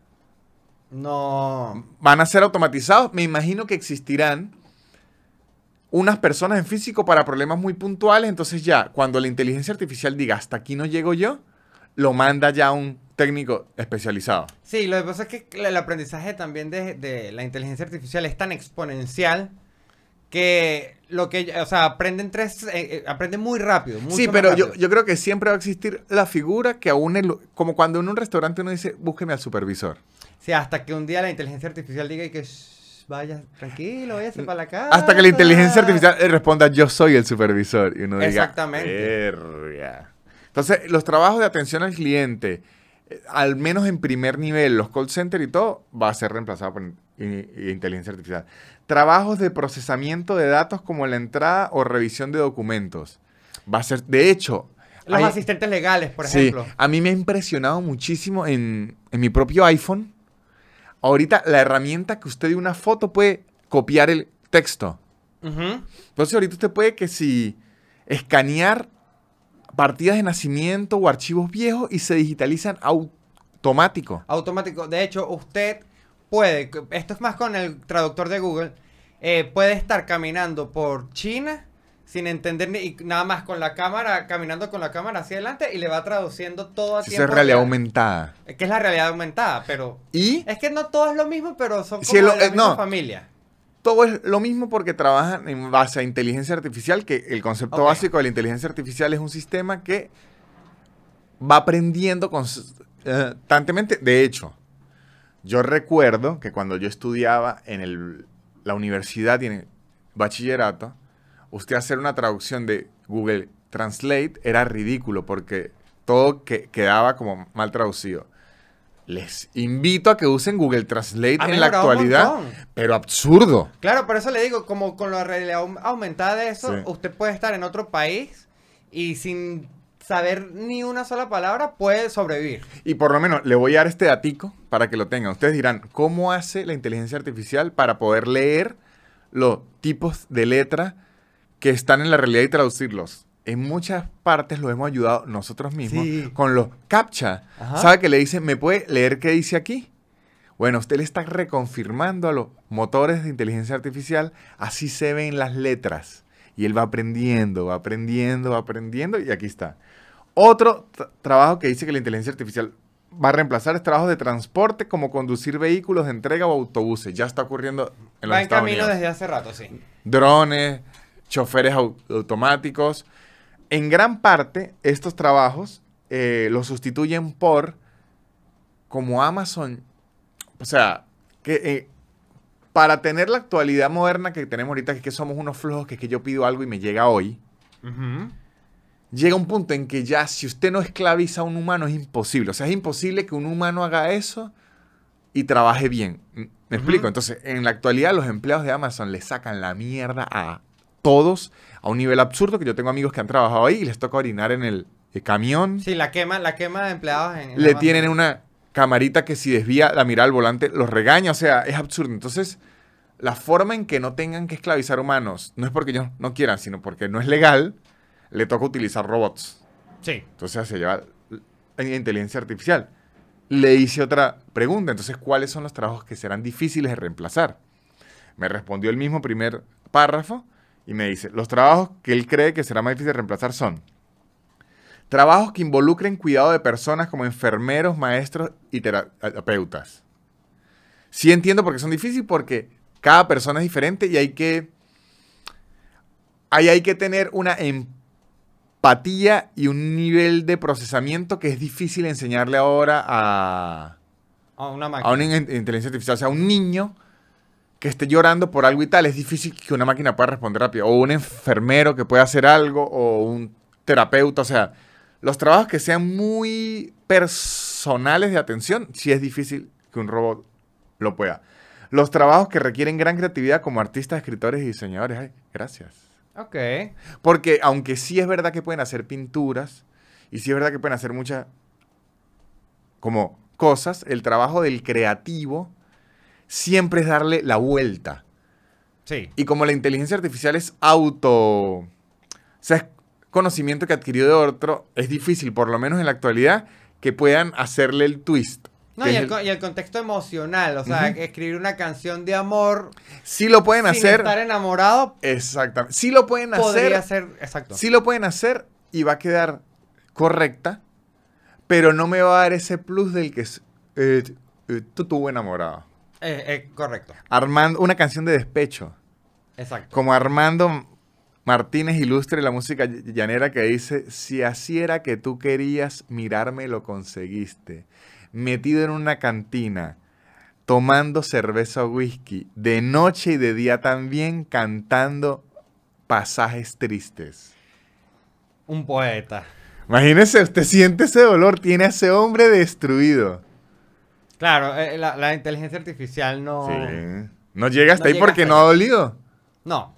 No. van a ser automatizados. Me imagino que existirán unas personas en físico para problemas muy puntuales. Entonces ya, cuando la inteligencia artificial diga hasta aquí no llego yo, lo manda ya un técnico especializado. Sí, lo que pasa es que el aprendizaje también de, de la inteligencia artificial es tan exponencial que lo que, o sea, aprenden tres, eh, eh, aprende muy rápido. Mucho Sí, más pero yo, rápido. yo creo que siempre va a existir la figura que aún, el- como cuando en un restaurante uno dice, búsqueme al supervisor. Sí, hasta que un día la inteligencia artificial diga y que "Shh, vaya, tranquilo, váyase para la casa. Hasta que la inteligencia artificial eh, responda, yo soy el supervisor. Y uno diga, Exactamente. "Verga". Entonces, los trabajos de atención al cliente, eh, al menos en primer nivel, los call centers y todo, va a ser reemplazado por in- i- inteligencia artificial. Trabajos de procesamiento de datos como la entrada o revisión de documentos. Va a ser, de hecho... Los hay- asistentes legales, por Sí, ejemplo. a mí me ha impresionado muchísimo en, en mi propio iPhone. Ahorita la herramienta que usted de una foto puede copiar el texto. Ujú. Entonces ahorita usted puede que si escanear partidas de nacimiento o archivos viejos y se digitalizan automático. Automático. De hecho, usted puede, esto es más con el traductor de Google, eh, puede estar caminando por China sin entender ni y nada más con la cámara, caminando con la cámara hacia adelante y le va traduciendo todo a Si eso es tiempo realidad real. aumentada. Eh, Que es la realidad aumentada, pero Y es que no todo es lo mismo, pero son como Si es lo- de la eh, misma no. familia. todo es lo mismo porque trabajan en base a inteligencia artificial, que el concepto Ok. básico de la inteligencia artificial es un sistema que va aprendiendo constantemente. De hecho, yo recuerdo que cuando yo estudiaba en el- la universidad y en el bachillerato, usted hacer una traducción de Google Translate era ridículo porque todo que, quedaba como mal traducido. Les invito a que usen Google Translate Ha en la mejorado un actualidad, montón. pero absurdo. Claro, por eso le digo, como con la realidad aum- aumentada de eso, Sí. usted puede estar en otro país y sin saber ni una sola palabra puede sobrevivir. Y por lo menos le voy a dar este datico para que lo tengan. Ustedes dirán, ¿cómo hace la inteligencia artificial para poder leer los tipos de letra que están en la realidad y traducirlos? En muchas partes lo hemos ayudado nosotros mismos Sí. con los CAPTCHA. Ajá. ¿Sabe que le dicen, me puede leer qué dice aquí? Bueno, usted le está reconfirmando a los motores de inteligencia artificial, así se ven las letras. Y él va aprendiendo, va aprendiendo, va aprendiendo, y aquí está. Otro tra- trabajo que dice que la inteligencia artificial va a reemplazar es trabajo de transporte, como conducir vehículos de entrega o autobuses. Ya está ocurriendo en los Va en Estados camino Unidos. desde hace rato, sí. Drones, choferes au- automáticos. En gran parte, estos trabajos eh, los sustituyen por, como Amazon, o sea, que eh, para tener la actualidad moderna que tenemos ahorita, que es que somos unos flojos, que es que yo pido algo y me llega hoy, llega un punto en que ya si usted no esclaviza a un humano es imposible. O sea, es imposible que un humano haga eso y trabaje bien. ¿Me Ujú. explico? Entonces, en la actualidad los empleados de Amazon le sacan la mierda a todos a un nivel absurdo, que yo tengo amigos que han trabajado ahí y les toca orinar en el, eh, camión. Sí, la quema, la quema de empleados en, en Le Amazon. tienen una camarita que si desvía la mirada al volante los regaña. O sea, es absurdo. Entonces, la forma en que no tengan que esclavizar humanos, no es porque ellos no quieran, sino porque no es legal, le toca utilizar robots. Sí. Entonces se lleva en inteligencia artificial. Le hice otra pregunta, entonces, ¿cuáles son los trabajos que serán difíciles de reemplazar? Me respondió el mismo primer párrafo y me dice, los trabajos que él cree que será más difícil de reemplazar son trabajos que involucren cuidado de personas como enfermeros, maestros y terapeutas. Sí entiendo por qué son difíciles, porque cada persona es diferente y hay que, ahí hay que tener una empatía y un nivel de procesamiento que es difícil enseñarle ahora a, A una a máquina. una in- inteligencia artificial. O sea, un niño que esté llorando por algo y tal, es difícil que una máquina pueda responder rápido. O un enfermero que pueda hacer algo, o un terapeuta. O sea, los trabajos que sean muy personales de atención, sí es difícil que un robot lo pueda. Los trabajos que requieren gran creatividad como artistas, escritores y diseñadores, ay, gracias. Ok. Porque aunque sí es verdad que pueden hacer pinturas, y sí es verdad que pueden hacer muchas como cosas, el trabajo del creativo siempre es darle la vuelta. Sí. Y como la inteligencia artificial es auto, o sea, es conocimiento que adquirió de otro, es difícil, por lo menos en la actualidad, que puedan hacerle el twist. No, que y es el, el- co- y el contexto emocional, o sea, Ujú. escribir una canción de amor Sí lo pueden sin hacer. estar enamorado Exactamente. Sí lo pueden podría hacer. ser, exacto. Sí lo pueden hacer y va a quedar correcta, pero no me va a dar ese plus del que es eh, eh, tú tuvo enamorado. Eh, eh, correcto, Armando, una canción de despecho. exacto. Como Armando Martínez ilustre la música ll- llanera que dice, si así era que tú querías mirarme, lo conseguiste. Metido en una cantina, tomando cerveza o whisky, de noche y de día también, cantando pasajes tristes. Un poeta. Imagínese, usted siente ese dolor, tiene a ese hombre destruido. Claro, eh, la, la inteligencia artificial no... Sí. No llega hasta No ahí llega porque hasta no ha allá. dolido. No.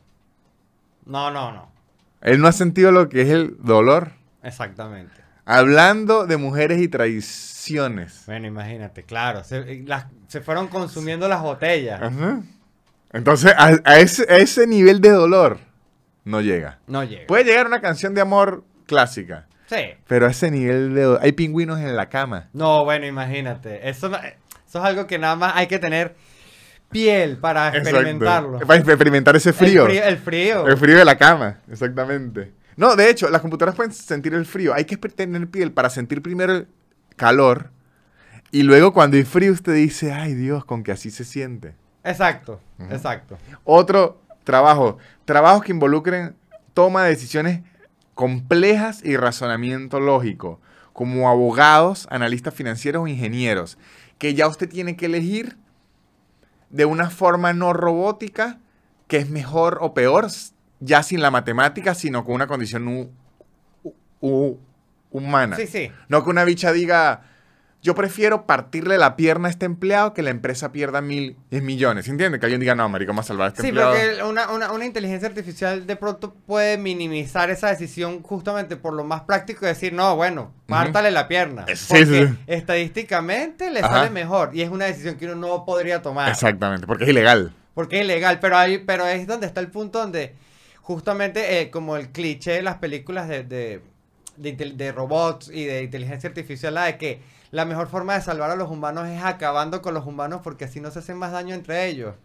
No, no, no. Él no ha sentido lo que es el dolor. Exactamente. Hablando de mujeres y traiciones. Bueno, imagínate, claro. Se, eh, las- se fueron consumiendo las botellas. Ajá. Entonces, a, a ese, a ese nivel de dolor no llega. No llega. Puede llegar una canción de amor clásica, Sí. pero a ese nivel de dolor. Hay pingüinos en la cama. No, bueno, imagínate. Eso, no- eh, eso es algo que nada más hay que tener piel para experimentarlo. Exacto. Para experimentar ese frío. El frío. El frío. El frío de la cama, exactamente. No, de hecho, las computadoras pueden sentir el frío. Hay que tener piel para sentir primero el calor. Y luego cuando hay frío usted dice, ay Dios, con que así se siente. Exacto, Ujú. exacto. Otro trabajo. Trabajos que involucren toma de decisiones complejas y razonamiento lógico. Como abogados, analistas financieros o ingenieros. Que ya usted tiene que elegir de una forma no robótica que es mejor o peor, ya sin la matemática, sino con una condición hu- hu- hu- humana. Sí, sí. No que una bicha diga, yo prefiero partirle la pierna a este empleado que la empresa pierda mil millones. ¿Entiende? Que alguien diga, no, marico, vamos a salvar a este Sí, empleado. porque una, una, una inteligencia artificial de pronto puede minimizar esa decisión justamente por lo más práctico y decir, no, bueno, pártale la pierna. Eh, sí, Porque sí. estadísticamente le Ajá. sale mejor y es una decisión que uno no podría tomar. Exactamente, porque es ilegal. Porque es ilegal, pero hay, pero es donde está el punto donde justamente eh, como el cliché de las películas de, de, de, intel- de robots y de inteligencia artificial, la de que la mejor forma de salvar a los humanos es acabando con los humanos porque así no se hacen más daño entre ellos.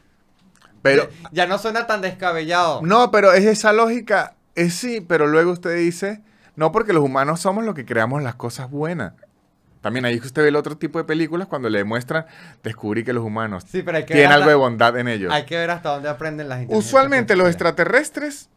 Pero, ya, ya no suena tan descabellado. no, pero es esa lógica, es sí, pero luego usted dice, no, porque los humanos somos los que creamos las cosas buenas. También ahí usted ve el otro tipo de películas cuando le muestran, descubrí que los humanos Sí, pero hay que, tienen ver algo de hasta, bondad en ellos. hay que ver hasta dónde aprenden las inteligencias Usualmente los artificiales. extraterrestres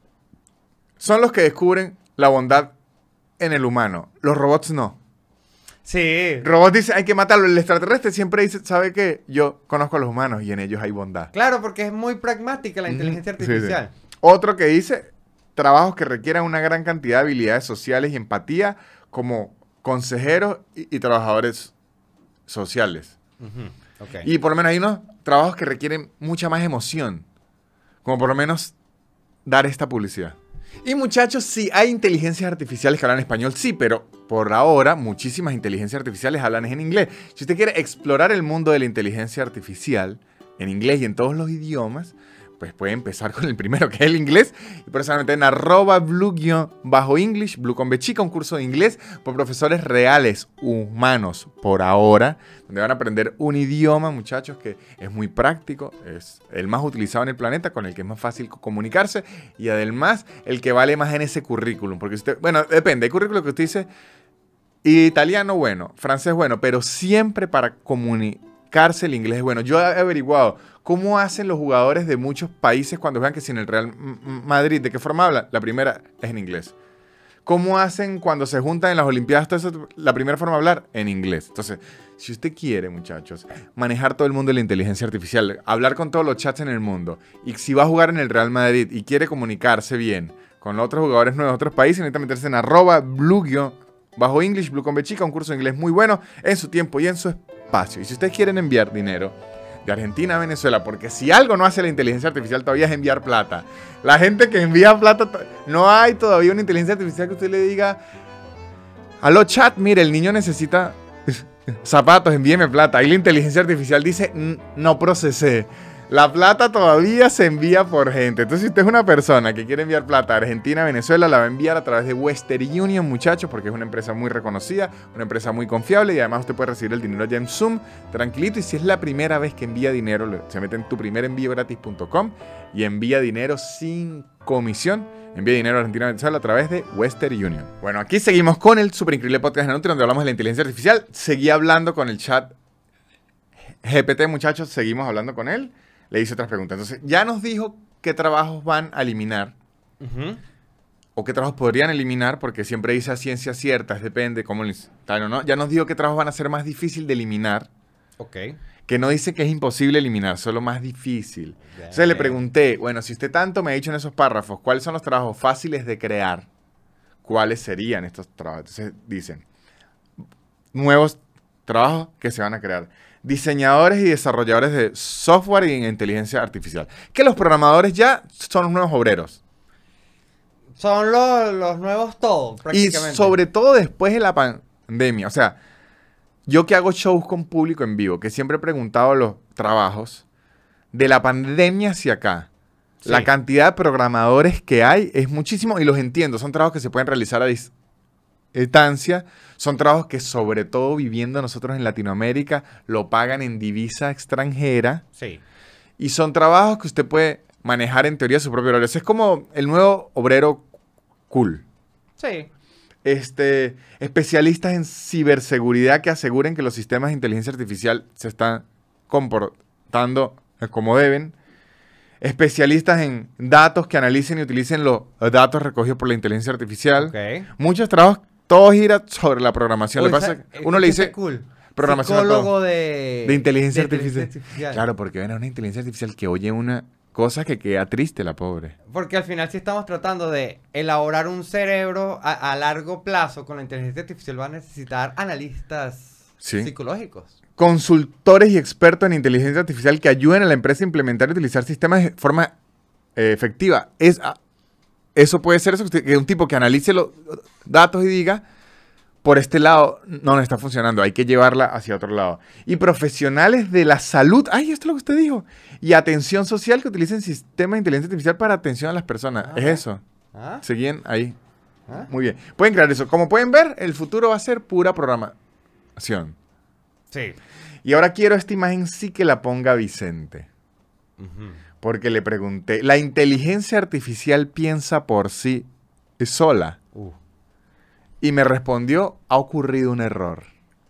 son los que descubren la bondad en el humano. Los robots no. Sí, Robots dice hay que matarlo. El extraterrestre siempre dice, ¿sabe qué? Yo conozco a los humanos y en ellos hay bondad. claro, porque es muy pragmática la Ujú. inteligencia Sí, sí. artificial. Otro que dice, trabajos que requieran una gran cantidad de habilidades sociales y empatía, como consejeros y, y trabajadores sociales. Ujú, ok. Y por lo menos hay unos trabajos que requieren mucha más emoción, como por lo menos dar esta publicidad. Y muchachos, sí, hay inteligencias artificiales que hablan español, sí, pero por ahora muchísimas inteligencias artificiales hablan en inglés. Si usted quiere explorar el mundo de la inteligencia artificial en inglés y en todos los idiomas, pues puede empezar con el primero, que es el inglés. Y por eso en arroba blue-english, blue con B chica, un curso de inglés por profesores reales, humanos, por ahora, donde van a aprender un idioma, muchachos, que es muy práctico, es el más utilizado en el planeta, con el que es más fácil comunicarse y además el que vale más en ese currículum. Porque usted, bueno, depende, hay currículum que usted dice italiano bueno, francés bueno, pero siempre para comunicarse el inglés es bueno. Yo he averiguado cómo hacen los jugadores de muchos países cuando juegan que si en el Real Madrid, ¿de qué forma hablan? La primera es en inglés. ¿Cómo hacen cuando se juntan en las Olimpiadas? Todo eso, la primera forma de hablar, en inglés. Entonces, si usted quiere, muchachos, manejar todo el mundo de la inteligencia artificial, hablar con todos los chats en el mundo, y si va a jugar en el Real Madrid y quiere comunicarse bien con otros jugadores nuevos de otros países, necesita meterse en arroba blue bajo English, blue con B chica, un curso de inglés muy bueno en su tiempo y en su espacio. Y si ustedes quieren enviar dinero de Argentina a Venezuela, porque si algo no hace la inteligencia artificial todavía es enviar plata. La gente que envía plata, no hay todavía una inteligencia artificial que usted le diga, aló chat, mire, el niño necesita zapatos, envíeme plata. Ahí la inteligencia artificial dice, no procesé. La plata todavía se envía por gente. Entonces, si usted es una persona que quiere enviar plata a Argentina, Venezuela, la va a enviar a través de Western Union, muchachos, porque es una empresa muy reconocida, una empresa muy confiable y además usted puede recibir el dinero ya en Zoom, tranquilito. Y si es la primera vez que envía dinero, se mete en tu primer envío gratis punto com y envía dinero sin comisión. Envía dinero a Argentina, Venezuela a través de Western Union. Bueno, aquí seguimos con el super increíble podcast de Nutri, donde hablamos de la inteligencia artificial. Seguí hablando con el chat G P T, muchachos, seguimos hablando con él. Le hice otras preguntas. Entonces, ya nos dijo qué trabajos van a eliminar. Uh-huh. O qué trabajos podrían eliminar, porque siempre dice a ciencia cierta, depende cómo tal o no. Ya nos dijo qué trabajos van a ser más difícil de eliminar. Ok. Que no dice que es imposible eliminar, solo más difícil. Yeah. Entonces le pregunté, bueno, si usted tanto me ha dicho en esos párrafos, ¿cuáles son los trabajos fáciles de crear? ¿Cuáles serían estos trabajos? Entonces dicen, nuevos trabajos que se van a crear. Diseñadores y desarrolladores de software y en inteligencia artificial. Que los programadores ya son los nuevos obreros. Son los, los nuevos todos, prácticamente. Y sobre todo después de la pandemia. O sea, yo que hago shows con público en vivo, que siempre he preguntado los trabajos, de la pandemia hacia acá, sí. La cantidad de programadores que hay es muchísimo y los entiendo. Son trabajos que se pueden realizar a distancia. Son trabajos que, sobre todo viviendo nosotros en Latinoamérica, lo pagan en divisa extranjera. Sí. Y son trabajos que usted puede manejar en teoría su propio horario. Es como el nuevo obrero cool. Sí. Este, especialistas en ciberseguridad que aseguren que los sistemas de inteligencia artificial se están comportando como deben. Especialistas en datos que analicen y utilicen los datos recogidos por la inteligencia artificial. Okay. Muchos trabajos. Todo gira sobre la programación. Uy, Le pasa, esa, uno le dice cool. programación Psicólogo a todo. De, de inteligencia de artificial. inteligencia artificial. Claro, porque ven a una inteligencia artificial que oye una cosa que queda triste la pobre. Porque al final si estamos tratando de elaborar un cerebro a, a largo plazo con la inteligencia artificial va a necesitar analistas sí. psicológicos. Consultores y expertos en inteligencia artificial que ayuden a la empresa a implementar y utilizar sistemas de forma eh, efectiva. Es... Eso puede ser eso, que un tipo que analice los datos y diga, por este lado no nos está funcionando, hay que llevarla hacia otro lado. Y profesionales de la salud, ay, esto es lo que usted dijo, y atención social que utilicen sistemas de inteligencia artificial para atención a las personas. Ah, es eso. ¿Ah? Seguían ahí. ¿Ah? Muy bien. Pueden crear eso. Como pueden ver, el futuro va a ser pura programación. Sí. Y ahora quiero esta imagen sí que la ponga Vicente. Uh-huh. Porque le pregunté, ¿la inteligencia artificial piensa por sí sola? Uh. Y me respondió, ha ocurrido un error.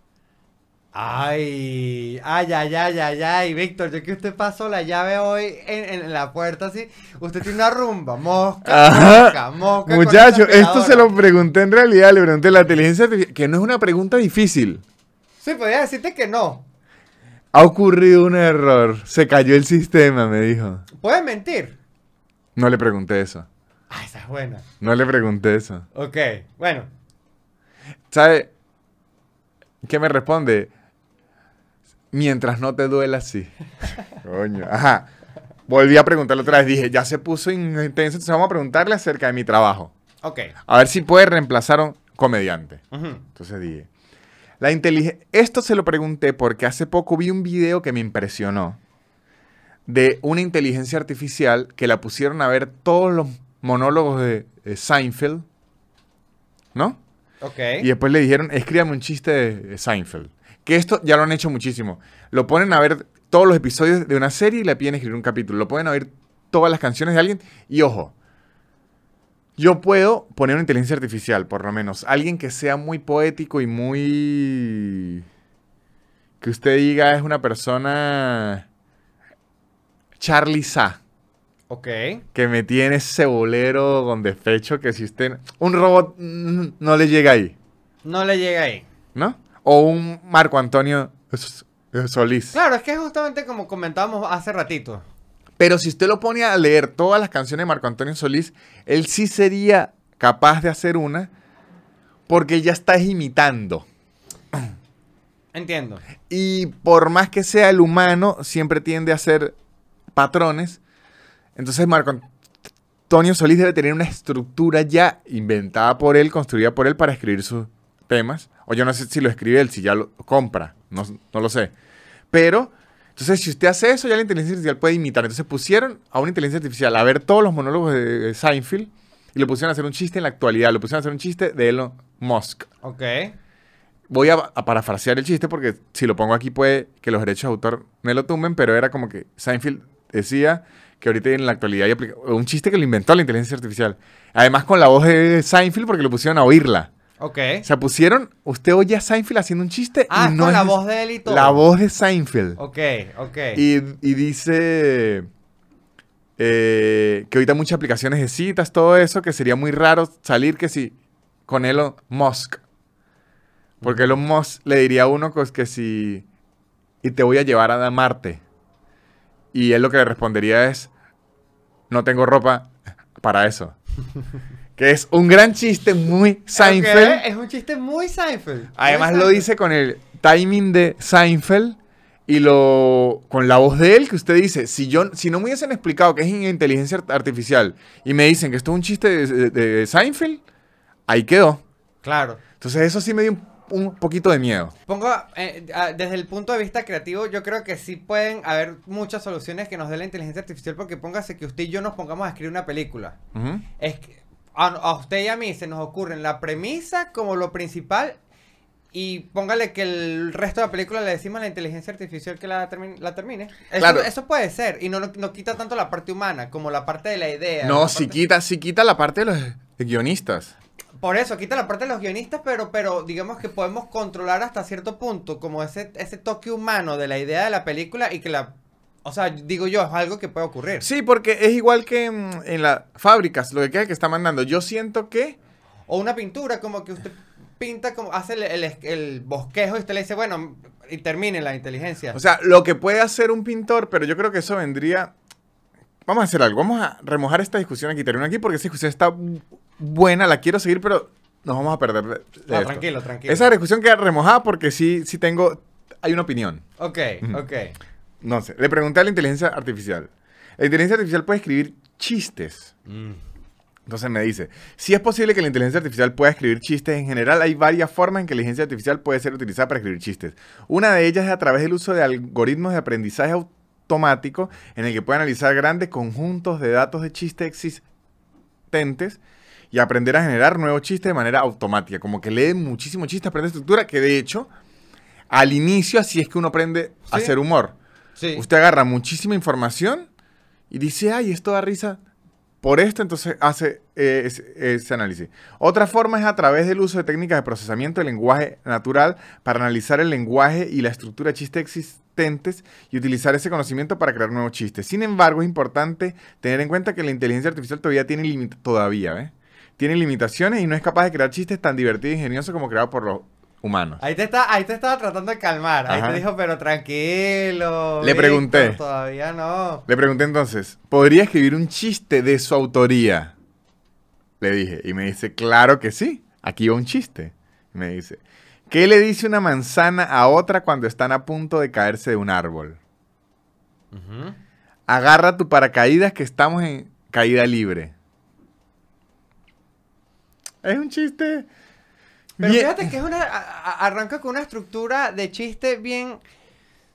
Ay, ay, ay, ay, ay, ay, Víctor, yo que usted pasó la llave hoy en, en la puerta así, usted tiene una rumba, mosca, Ajá. mosca, mosca. Muchacho, esto se lo pregunté en realidad, le pregunté la inteligencia artificial, que no es una pregunta difícil. Sí, podría decirte que no. Ha ocurrido un error. Se cayó el sistema, me dijo. ¿Puedes mentir? No le pregunté eso. Ah, esa es buena. No le pregunté eso. Ok, bueno. ¿Sabe qué me responde? Mientras no te duela, sí. Coño. Ajá. Volví a preguntarle otra vez. Dije, ya se puso intenso, entonces vamos a preguntarle acerca de mi trabajo. Ok. A ver si puede reemplazar a un comediante. Uh-huh. Entonces dije... La inteligencia... Esto se lo pregunté porque hace poco vi un video que me impresionó de una inteligencia artificial que la pusieron a ver todos los monólogos de, de Seinfeld, ¿no? Ok. Y después le dijeron, escríbame un chiste de, de Seinfeld. Que esto ya lo han hecho muchísimo. Lo ponen a ver todos los episodios de una serie y le piden escribir un capítulo. Lo ponen a oír todas las canciones de alguien. Y ojo, yo puedo poner una inteligencia artificial, por lo menos. Alguien que sea muy poético y muy... que usted diga es una persona... Charlie Sa. Ok. Que me tiene ese bolero con despecho que si usted... Un robot mm, no le llega ahí, No le llega ahí. ¿no? O un Marco Antonio S- Solís. Claro, es que es justamente como comentábamos hace ratito. Pero si usted lo pone a leer todas las canciones de Marco Antonio Solís, él sí sería capaz de hacer una porque él ya está imitando. Entiendo. Y por más que sea el humano, siempre tiende a hacer patrones. Entonces Marco Antonio Solís debe tener una estructura ya inventada por él, construida por él para escribir sus temas. O yo no sé si lo escribe él, si ya lo compra, no, no lo sé. Pero, entonces si usted hace eso, ya la inteligencia artificial puede imitar. Entonces pusieron a una inteligencia artificial a ver todos los monólogos de, de Seinfeld y lo pusieron a hacer un chiste en la actualidad. Lo pusieron a hacer un chiste de Elon Musk. Ok. Voy a, a parafrasear el chiste porque si lo pongo aquí puede que los derechos de autor me lo tumben, pero era como que Seinfeld decía que ahorita en la actualidad hay aplica- un chiste que lo inventó la inteligencia artificial. Además con la voz de Seinfeld porque lo pusieron a oírla. Ok. O sea, pusieron, usted oye a Seinfeld haciendo un chiste Ah, y es no con es la voz de él y todo. la voz de Seinfeld. Ok, ok. Y, y dice eh, que ahorita muchas aplicaciones de citas, todo eso, que sería muy raro salir que si con Elon Musk. Porque Elon Musk le diría a uno pues, que si y te voy a llevar a Marte. Y él lo que le respondería es, no tengo ropa para eso. Que es un gran chiste muy Seinfeld. Ok, es un chiste muy Seinfeld. Además Muy lo Seinfeld. dice con el timing de Seinfeld y lo con la voz de él que usted dice, si yo si no me hubiesen explicado que es inteligencia art- artificial y me dicen que esto es un chiste de, de- de Seinfeld, ahí quedó. Claro. Entonces eso sí me dio un, un poquito de miedo. Pongo, eh, a- desde el punto de vista creativo, yo creo que sí pueden haber muchas soluciones que nos dé la inteligencia artificial, porque póngase que usted y yo nos pongamos a escribir una película. Ujú. Es que a, a usted y a mí se nos ocurren la premisa como lo principal, y póngale que el resto de la película le decimos a la inteligencia artificial que la, termi- la termine. Eso, Claro. eso puede ser, y no, no, no quita tanto la parte humana como la parte de la idea. No, la si parte- quita, si quita la parte de los guionistas. Por eso, quita la parte de los guionistas, pero, pero digamos que podemos controlar hasta cierto punto como ese, ese toque humano de la idea de la película y que la... O sea, digo yo, es algo que puede ocurrir. Sí, porque es igual que mm, en las fábricas, lo que queda que está mandando. Yo siento que... O una pintura, como que usted pinta, como hace el, el, el bosquejo y usted le dice, bueno, y termine la inteligencia. O sea, lo que puede hacer un pintor, pero yo creo que eso vendría... Vamos a hacer algo, vamos a remojar esta discusión aquí, termino aquí, porque esta discusión está buena, la quiero seguir, pero nos vamos a perder de, de No, esto. tranquilo, tranquilo. Esa discusión queda remojada porque sí, sí tengo... Hay una opinión. Ok, ok. No sé, le pregunté a la inteligencia artificial. La inteligencia artificial puede escribir chistes. Mm. Entonces me dice, si es posible que la inteligencia artificial pueda escribir chistes, en general hay varias formas en que la inteligencia artificial puede ser utilizada para escribir chistes. Una de ellas es a través del uso de algoritmos de aprendizaje automático en el que puede analizar grandes conjuntos de datos de chistes existentes y aprender a generar nuevos chistes de manera automática. Como que lee muchísimo chiste, aprende estructura, que de hecho, al inicio así es que uno aprende a Sí. hacer humor. Sí. Usted agarra muchísima información y dice, ay, esto da risa por esto, entonces hace eh, ese, ese análisis. Otra forma es a través del uso de técnicas de procesamiento del lenguaje natural para analizar el lenguaje y la estructura de chistes existentes y utilizar ese conocimiento para crear nuevos chistes. Sin embargo, es importante tener en cuenta que la inteligencia artificial todavía tiene limita- todavía, ¿eh? tiene limitaciones y no es capaz de crear chistes tan divertidos e ingeniosos como creados por los humanos. Ahí te, está, ahí te estaba tratando de calmar. Ahí Ajá. te dijo, pero tranquilo. Le Víctor, pregunté. Todavía no. Le pregunté entonces, ¿podría escribir un chiste de su autoría? Le dije, y me dice, claro que sí, aquí va un chiste. Me dice, ¿qué le dice una manzana a otra cuando están a punto de caerse de un árbol? Ujú. Agarra tu paracaídas que estamos en caída libre. Es un chiste. Pero bien- fíjate que es una a- a- arranca con una estructura de chiste bien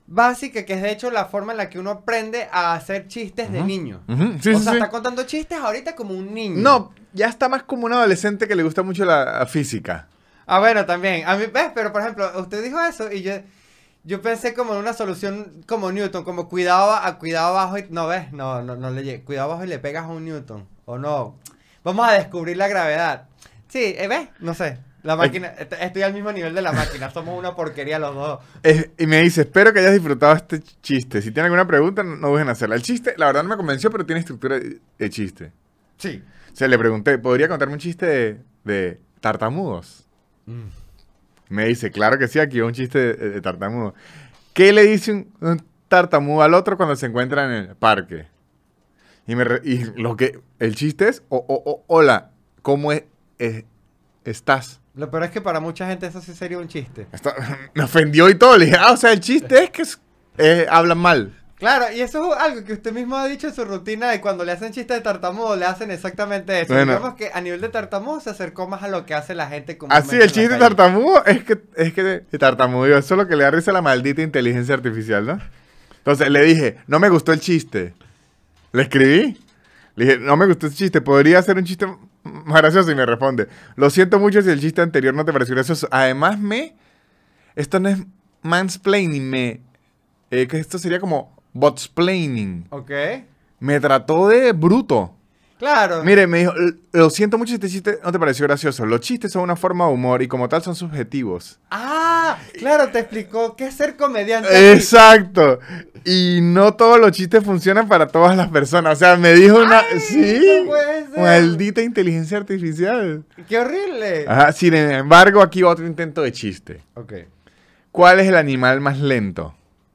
básica, que es de hecho la forma en la que uno aprende a hacer chistes de Ujú. niño. Ujú, sí, o sí, sea, sí. está contando chistes ahorita como un niño. No, ya está más como un adolescente que le gusta mucho la física. Ah, bueno, también. A mí, ¿ves? Pero, por ejemplo, usted dijo eso y yo, yo pensé como en una solución como Newton, como cuidado a cuidado abajo y... No, ¿ves? No, no, no le llegué. Cuidado abajo y le pegas a un Newton. ¿O no? Vamos a descubrir la gravedad. Sí, ¿eh, ¿ves? No sé. La máquina... est- Estoy al mismo nivel de la máquina. Somos una porquería los dos. Eh, y me dice, espero que hayas disfrutado este chiste. Si tienen alguna pregunta, no, no dejen hacerla. El chiste, la verdad no me convenció, pero tiene estructura de, de chiste. Sí. O sea, le pregunté, ¿podría contarme un chiste de, de tartamudos? Mm. Me dice, claro que sí, aquí va un chiste de, de tartamudo. ¿Qué le dice un, un tartamudo al otro cuando se encuentran en el parque? Y, me re- y lo que el chiste es, o, o- o- hola, ¿cómo es- es- estás? Lo peor es que para mucha gente eso sí sería un chiste. Está- me ofendió y todo. Le dije, ah, o sea, el chiste es que es- eh, hablan mal. Claro, y eso es algo que usted mismo ha dicho en su rutina de cuando le hacen chistes de tartamudo, le hacen exactamente eso. Bueno. Digamos que a nivel de tartamudo se acercó más a lo que hace la gente Así, comúnmente el en la chiste de calle. tartamudo es que, es que de, de tartamudo, eso es lo que le da risa a la maldita inteligencia artificial, ¿no? Entonces le dije, no me gustó el chiste. Le escribí. Le dije, no me gustó el chiste, podría hacer un chiste más gracioso. Y me responde, lo siento mucho si el chiste anterior no te pareció gracioso. Además, me. Esto no es mansplaining, me. eh, que esto sería como botsplaining. Ok. Me trató de bruto. Claro. Mire, me dijo, "L- lo siento mucho si este chiste no te pareció gracioso. Los chistes son una forma de humor y como tal son subjetivos. Ah, claro, te explicó qué es ser comediante. aquí. Exacto. Y no todos los chistes funcionan para todas las personas. O sea, me dijo una... Ay, Sí. no puede ser. Maldita inteligencia artificial. Qué horrible. Ajá, sin embargo, aquí va otro intento de chiste. Ok. ¿Cuál es el animal más lento?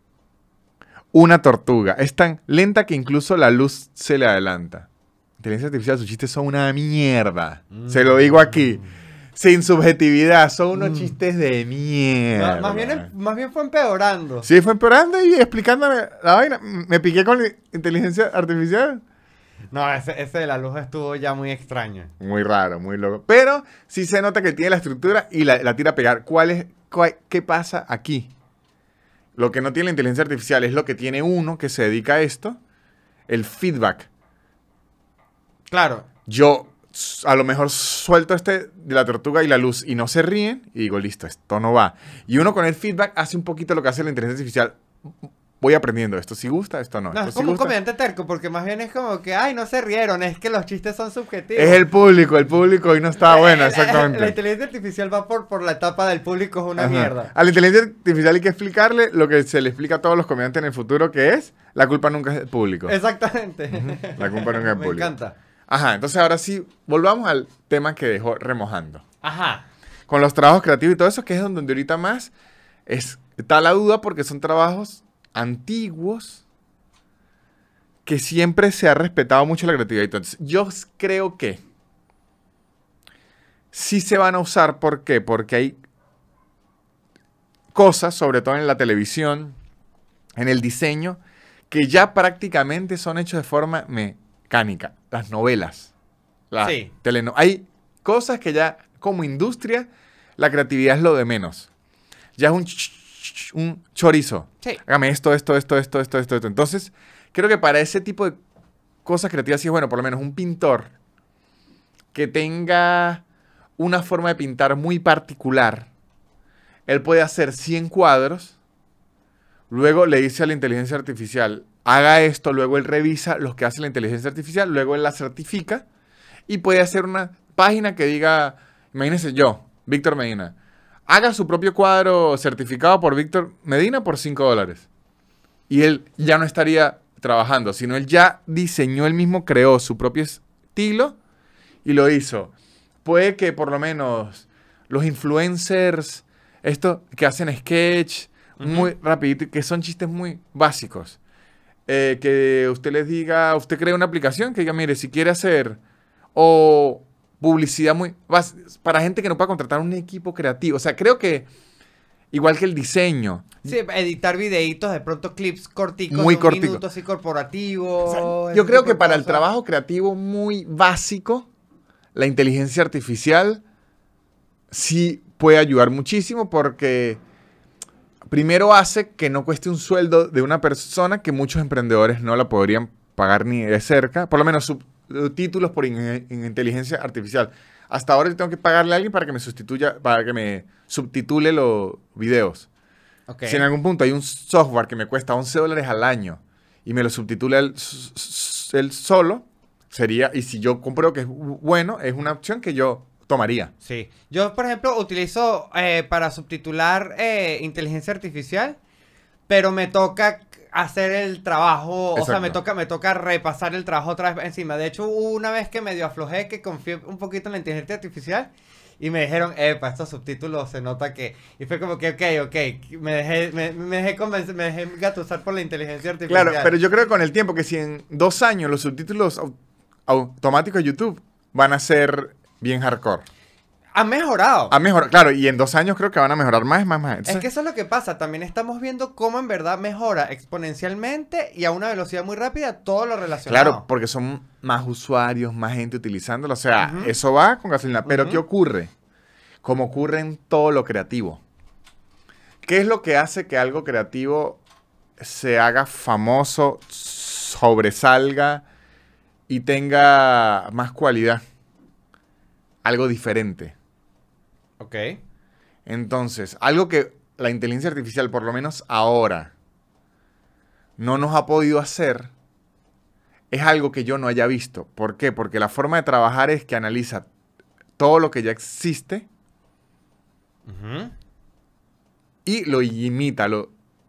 Una tortuga. Es tan lenta que incluso la luz se le adelanta. Inteligencia artificial, sus chistes son una mierda. Se lo digo aquí. Sin subjetividad, son unos Mm. chistes de mierda. No, más, bien, em- más bien fue empeorando. Sí, fue empeorando y explicándome la vaina. Me piqué con la inteligencia artificial. No, ese, ese de la luz estuvo ya muy extraño. Muy raro, muy loco. Pero sí se nota que tiene la estructura y la, la tira a pegar. ¿Cuál es, cuál- ¿Qué pasa aquí? Lo que no tiene la inteligencia artificial es lo que tiene uno que se dedica a esto, el feedback. Claro. Yo s- a lo mejor suelto este de la tortuga y la luz y no se ríen y digo, listo, esto no va. Y uno con el feedback hace un poquito lo que hace la inteligencia artificial. Voy aprendiendo esto. Si gusta, esto no. No, Esto es sí como un gusta. comediante terco, porque más bien es como que, ay, no se rieron, es que los chistes son subjetivos. Es el público, el público hoy no está bueno, La exactamente. inteligencia artificial va por, por la etapa del público, es una Ajá. mierda. A la inteligencia artificial hay que explicarle lo que se le explica a todos los comediantes en el futuro, que es la culpa nunca es del público. Exactamente. La culpa nunca es del Me público. encanta. Ajá, entonces ahora sí, volvamos al tema que dejó remojando. Ajá. Con los trabajos creativos y todo eso, que es donde ahorita más es, está la duda porque son trabajos antiguos que siempre se ha respetado mucho la creatividad. Entonces, yo s- creo que sí se van a usar. ¿Por qué? Porque hay cosas, sobre todo en la televisión, en el diseño, que ya prácticamente son hechos de forma mecánica. Las novelas. La Sí. teleno- Hay cosas que ya, como industria, la creatividad es lo de menos. Ya es un, ch- ch- un chorizo. Sí. Hágame esto, esto, esto, esto, esto, esto, esto. Entonces, creo que para ese tipo de cosas creativas sí es bueno, por lo menos un pintor que tenga una forma de pintar muy particular. Él puede hacer cien cuadros, luego le dice a la inteligencia artificial, haga esto, luego él revisa los que hace la inteligencia artificial, luego él la certifica y puede hacer una página que diga, imagínense yo, Víctor Medina, haga su propio cuadro certificado por Víctor Medina por cinco dólares. Y él ya no estaría trabajando, sino él ya diseñó, él mismo creó su propio estilo y lo hizo. Puede que por lo menos los influencers, estos que hacen sketch muy rapidito, que son chistes muy básicos, eh, que usted les diga, usted crea una aplicación que diga, mire, si quiere hacer o publicidad muy bas- para gente que no pueda contratar un equipo creativo. O sea, creo que igual que el diseño, Sí, editar videitos, de pronto clips corticos, Muy de un cortico. minuto así corporativo. o sea, ese yo creo tipo que de para el cosas. trabajo creativo muy básico, la inteligencia artificial sí puede ayudar muchísimo porque primero hace que no cueste un sueldo de una persona que muchos emprendedores no la podrían pagar ni de cerca, por lo menos subtítulos por in in inteligencia artificial. Hasta ahora yo tengo que pagarle a alguien para que me sustituya, para que me subtitule los videos. Okay. Si en algún punto hay un software que me cuesta once dólares al año y me lo subtitula él, él solo, sería, y si yo compruebo que es bueno, es una opción que yo tomaría. Sí. Yo, por ejemplo, utilizo eh, para subtitular eh, inteligencia artificial, pero me toca hacer el trabajo, Exacto. o sea, me toca, me toca repasar el trabajo otra vez encima. De hecho, hubo una vez que medio aflojé, que confié un poquito en la inteligencia artificial y me dijeron, epa, estos subtítulos se nota que... Y fue como que, ok, ok, me dejé, me, me dejé convencer, me dejé gatusar por la inteligencia artificial. Claro, pero yo creo que con el tiempo que si en dos años los subtítulos au automáticos de YouTube van a ser bien hardcore. Ha mejorado. Ha mejorado, claro, y en dos años creo que van a mejorar más, más, más. Entonces, Es que eso es lo que pasa. También estamos viendo cómo en verdad mejora exponencialmente y a una velocidad muy rápida todo lo relacionado. claro, porque son más usuarios, más gente utilizándolo. O sea, Ujú. eso va con gasolina. Pero Ujú. ¿qué ocurre? Como ocurre en todo lo creativo. ¿Qué es lo que hace que algo creativo se haga famoso, sobresalga y tenga más cualidad? Algo diferente. Ok. Entonces, algo que la inteligencia artificial, por lo menos ahora, no nos ha podido hacer, es algo que yo no haya visto. ¿Por qué? Porque la forma de trabajar es que analiza todo lo que ya existe Ujú. y lo imita, lo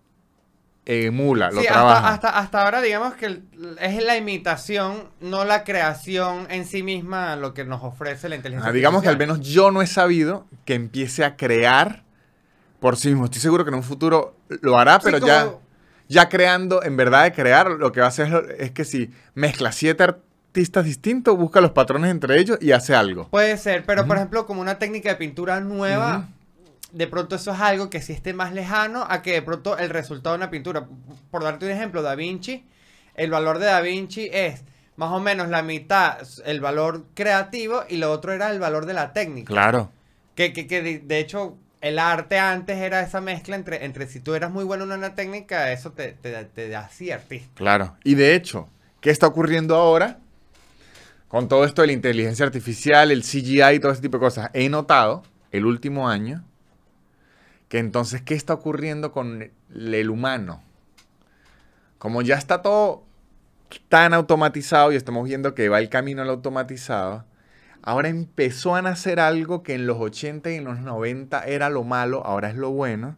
emula, lo Sí, trabaja. hasta, hasta, hasta ahora digamos que el- es la imitación, no la creación en sí misma lo que nos ofrece la inteligencia Ah, digamos que al artificial. menos yo no he sabido que empiece a crear por sí mismo. Estoy seguro que en un futuro lo hará, Sí, pero como- ya, ya creando, en verdad de crear, lo que va a hacer es, es que si mezcla siete artistas distintos, busca los patrones entre ellos y hace algo. Puede ser, pero por Ujú. ejemplo como una técnica de pintura nueva, Ujú. de pronto eso es algo que sí esté más lejano a que de pronto el resultado de una pintura. Por darte un ejemplo, Da Vinci, el valor de Da Vinci es más o menos la mitad el valor creativo y lo otro era el valor de la técnica. Claro. Que, que, que de, de hecho el arte antes era esa mezcla entre, entre si tú eras muy bueno en una técnica, eso te, te, te hacía artista. Claro. Y de hecho, ¿qué está ocurriendo ahora? Con todo esto de la inteligencia artificial, el C G I y todo ese tipo de cosas, he notado el último año que entonces, ¿qué está ocurriendo con el humano? Como ya está todo tan automatizado y estamos viendo que va el camino al automatizado, ahora empezó a nacer algo que en los ochenta y en los noventa era lo malo, ahora es lo bueno,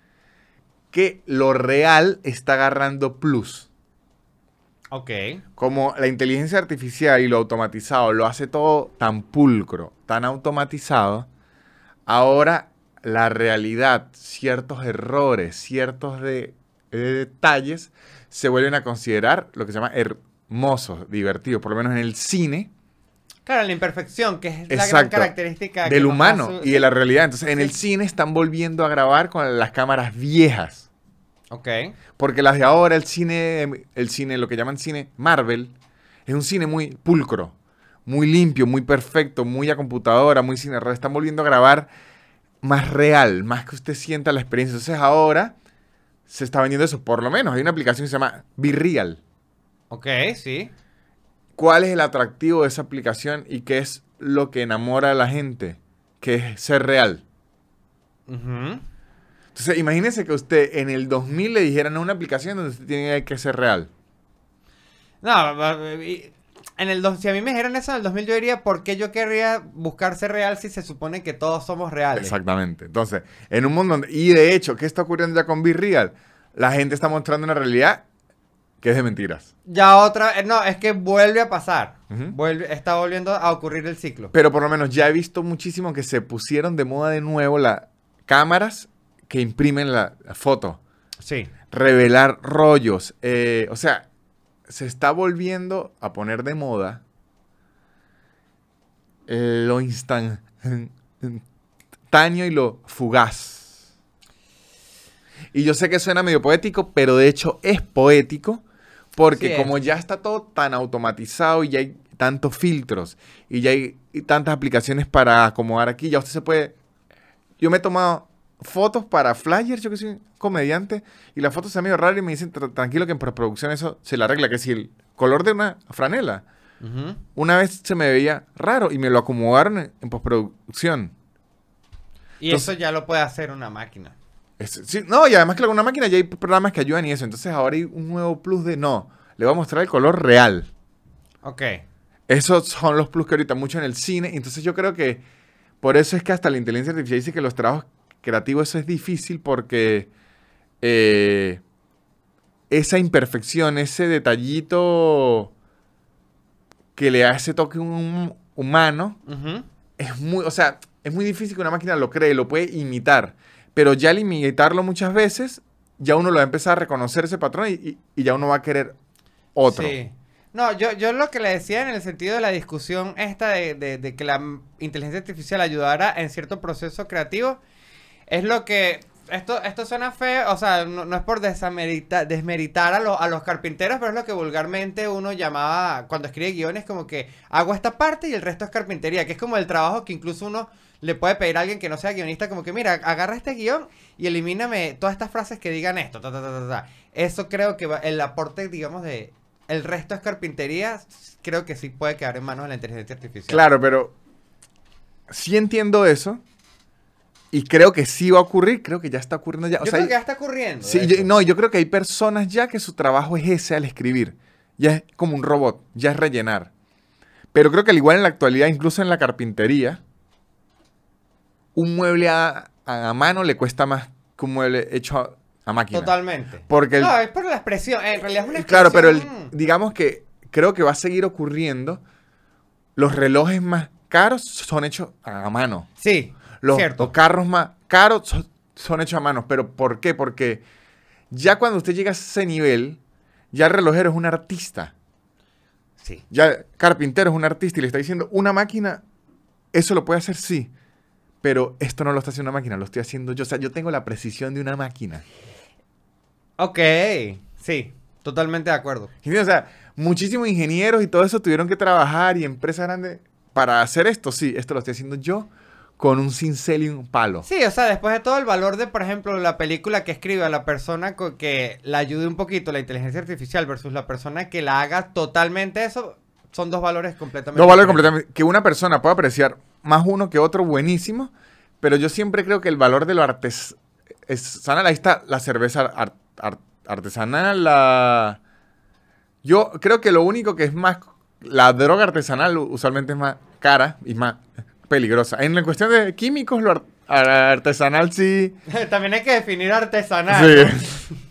que lo real está agarrando plus. Ok. Como la inteligencia artificial y lo automatizado lo hace todo tan pulcro, tan automatizado, ahora la realidad, ciertos errores, ciertos de, de detalles se vuelven a considerar lo que se llama hermosos, divertidos, por lo menos en el cine. Claro, la imperfección, que es la gran Exacto, característica que del nos humano hace- y sí. de la realidad. Entonces, en Sí. el cine están volviendo a grabar con las cámaras viejas. Ok. Porque las de ahora, el cine, el cine, lo que llaman cine Marvel, es un cine muy pulcro, muy limpio, muy perfecto, muy a computadora, muy cine. Están volviendo a grabar más real, más que usted sienta la experiencia. Entonces ahora se está vendiendo eso. Por lo menos hay una aplicación que se llama Be Real. Ok, sí. ¿Cuál es el atractivo de esa aplicación y qué es lo que enamora a la gente? Que es ser real. Ujú. Entonces, imagínese que usted en el dos mil le dijeran a una aplicación donde usted tiene que ser real. No, ba- y- en el dos, si a mí me dijeran eso en el dos mil yo diría, ¿por qué yo querría buscar ser real si se supone que todos somos reales? Exactamente. Entonces, en un mundo donde... Y de hecho, ¿qué está ocurriendo ya con Be Real? La gente está mostrando una realidad que es de mentiras. Ya otra, eh, no, es que vuelve a pasar. Ujú. Vuelve, está volviendo a ocurrir el ciclo. Pero por lo menos ya he visto muchísimo que se pusieron de moda de nuevo las cámaras que imprimen la, la foto. Sí. Revelar rollos. eh, o sea, se está volviendo a poner de moda eh, lo instantáneo y lo fugaz. Y yo sé que suena medio poético, pero de hecho es poético porque Sí es. como ya está todo tan automatizado y ya hay tantos filtros y ya hay tantas aplicaciones para acomodar aquí, ya usted se puede... Yo me he tomado fotos para flyers, yo que soy comediante, y la foto se medio rara y me dicen, "Tra- tranquilo que en preproducción eso se la arregla, que si el color de una franela, Ujú. una vez se me veía raro y me lo acomodaron en, en postproducción. Y Entonces- eso ya lo puede hacer una máquina. Es- sí, no, y además que con una máquina ya hay programas que ayudan y eso, entonces ahora hay un nuevo plus de, no, le voy a mostrar el color real. Ok. Esos son los plus que ahorita mucho en el cine, entonces yo creo que por eso es que hasta la inteligencia artificial dice que los trabajos creativos eso es difícil porque eh, esa imperfección, ese detallito que le da ese toque hum- humano, Ujú. es muy, o sea, es muy difícil que una máquina lo cree, lo puede imitar, pero ya al imitarlo muchas veces, ya uno lo va a empezar a reconocer ese patrón y, y- y ya uno va a querer otro. Sí. No, yo, yo lo que le decía en el sentido de la discusión esta de, de- de que la m- inteligencia artificial ayudara en cierto proceso creativo, es lo que... Esto, esto suena feo, o sea, no, no es por desamerita- desmeritar a, lo- a los carpinteros, pero es lo que vulgarmente uno llamaba, cuando escribe guiones, como que hago esta parte y el resto es carpintería, que es como el trabajo que incluso uno le puede pedir a alguien que no sea guionista, como que mira, agarra este guión y elimíname todas estas frases que digan esto, ta, ta, ta, ta, ta. Eso creo que va- el aporte, digamos, de el resto es carpintería, creo que sí puede quedar en manos de la inteligencia artificial. Claro, pero sí entiendo eso y creo que sí va a ocurrir, creo que ya está ocurriendo ya. O Yo sea, creo hay- que ya está ocurriendo. sí, de yo- hecho. no, yo creo que hay personas ya que su trabajo es ese al escribir. Ya es como un robot, ya es rellenar. Pero creo que al igual en la actualidad, incluso en la carpintería, un mueble a, a mano le cuesta más que un mueble hecho a, a máquina. Totalmente. Porque el- No, es por la expresión. En realidad es una expresión. Claro, pero el, digamos que creo que va a seguir ocurriendo. Los relojes más caros son hechos a mano. Sí, Los, cierto. los carros más caros son, son hechos a mano. ¿Pero por qué? Porque ya cuando usted llega a ese nivel, ya el relojero es un artista. Sí. Ya el carpintero es un artista y le está diciendo, una máquina, eso lo puede hacer, sí. Pero esto no lo está haciendo una máquina, lo estoy haciendo yo. O sea, yo tengo la precisión de una máquina. Ok, sí, totalmente de acuerdo. Y, o sea, muchísimos ingenieros y todo eso tuvieron que trabajar y empresas grandes para hacer esto. Sí, esto lo estoy haciendo yo con un cincel y un palo. Sí, o sea, después de todo el valor de, por ejemplo, la película que escribe a la persona co- que la ayude un poquito, la inteligencia artificial, versus la persona que la haga totalmente eso, son dos valores completamente No vale diferentes. completamente. Que una persona pueda apreciar más uno que otro, buenísimo. Pero yo siempre creo que el valor de lo artesanal, ahí está la cerveza ar- ar- artesanal, la... Yo creo que lo único que es más... La droga artesanal usualmente es más cara y más peligrosa. En la cuestión de químicos, lo ar- ar- artesanal sí... También hay que definir artesanal. ¿no? Sí.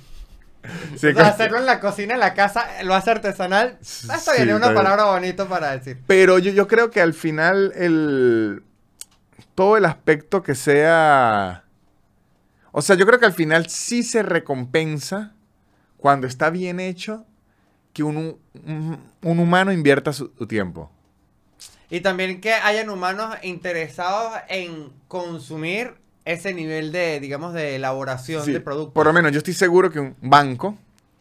Sí, O sea, con- hacerlo en la cocina, en la casa, lo hace artesanal. Ah, está bien, Sí, es una está bien. palabra bonita para decir. Pero yo, yo creo que al final el... Todo el aspecto que sea... O sea, yo creo que al final sí se recompensa cuando está bien hecho que un, hu- un, un humano invierta su, su tiempo. Y también que hayan humanos interesados en consumir ese nivel de, digamos, de elaboración Sí, de productos. por lo menos yo estoy seguro que un banco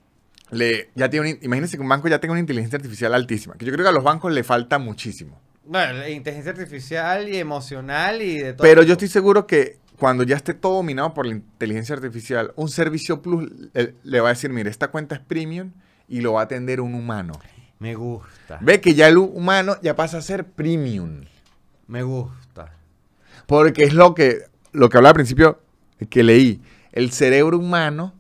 le ya tiene una- imagínense que un banco ya tenga una inteligencia artificial altísima, que yo creo que a los bancos le falta muchísimo. Bueno, la inteligencia artificial y emocional y de todo. Pero tipo. yo estoy seguro que cuando ya esté todo dominado por la inteligencia artificial, un servicio plus le, le va a decir, mire, esta cuenta es premium y lo va a atender un humano. Me gusta. Ve que ya el humano ya pasa a ser premium. Me gusta. Porque es lo que, lo que hablaba al principio que leí. El cerebro humano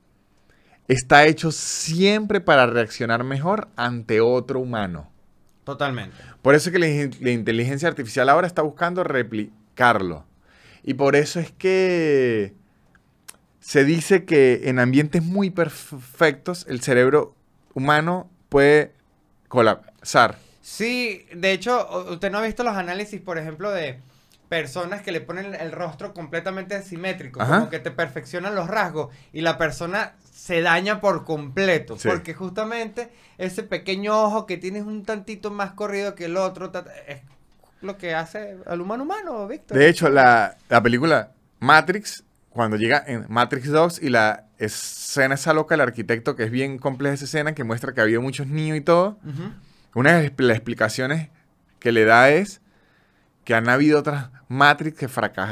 está hecho siempre para reaccionar mejor ante otro humano. Totalmente. Por eso es que la, in- la inteligencia artificial ahora está buscando replicarlo. Y por eso es que se dice que en ambientes muy perfectos el cerebro humano puede colapsar. Sí, de hecho, u- usted no ha visto los análisis, por ejemplo, de personas que le ponen el rostro completamente simétrico, Ajá. como que te perfeccionan los rasgos y la persona se daña por completo, Sí. porque justamente ese pequeño ojo que tienes un tantito más corrido que el otro ta- es lo que hace al humano humano, Víctor. De hecho, la, la película Matrix, cuando llega en Matrix dos y la escena esa loca del arquitecto, que es bien compleja esa escena, que muestra que había muchos niños y todo, Ujú. una de las explicaciones que le da es que han habido otras Matrix que fracasaron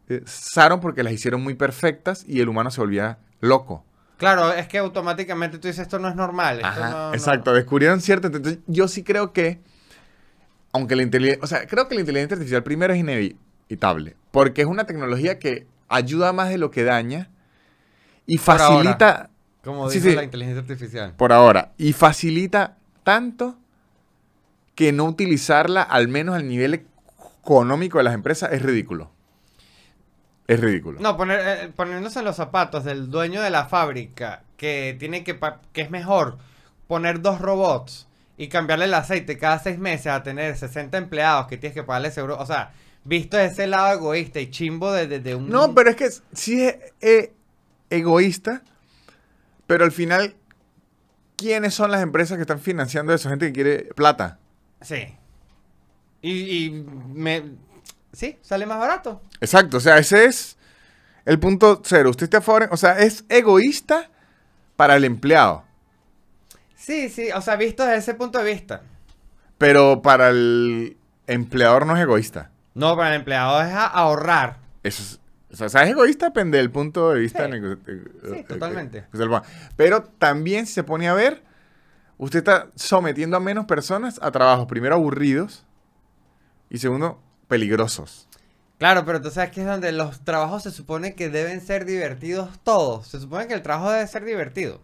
automatizaron porque las hicieron muy perfectas y el humano se volvía loco. Claro, es que automáticamente tú dices, esto no es normal. Esto Ajá, no, exacto, no... descubrieron cierto. Entonces, yo sí creo que, aunque la inteligencia, o sea, creo que la inteligencia artificial primero es inevitable, porque es una tecnología que ayuda más de lo que daña y Por facilita, ahora, como sí, dice sí, la inteligencia artificial. por ahora, y facilita tanto que no utilizarla, al menos al nivel económico de las empresas, es ridículo. Es ridículo. No, poner, eh, poniéndose en los zapatos del dueño de la fábrica, que tiene que, pa- que es mejor poner dos robots y cambiarle el aceite cada seis meses a tener sesenta empleados que tienes que pagarle seguro. O sea, visto ese lado egoísta y chimbo de, de, de un... No, pero es que sí es eh, egoísta, pero al final, ¿quiénes son las empresas que están financiando eso? Gente que quiere plata. Sí. Y, y me... Sí, sale más barato. Exacto, o sea, ese es el punto cero. Usted está a favor, o sea, es egoísta para el empleado, Sí, sí, o sea, visto desde ese punto de vista. pero para el empleador no es egoísta. No, para el empleado es a ahorrar. Eso es, o sea, o sea, es egoísta depende del punto de vista. Sí. en el que- eh, Sí, eh, totalmente. eh, que se lo ponga. Pero también, si se pone a ver, usted está sometiendo a menos personas a trabajos, primero, aburridos y segundo, peligrosos. Claro, pero tú sabes que es donde los trabajos se supone que deben ser divertidos todos. Se supone que el trabajo debe ser divertido.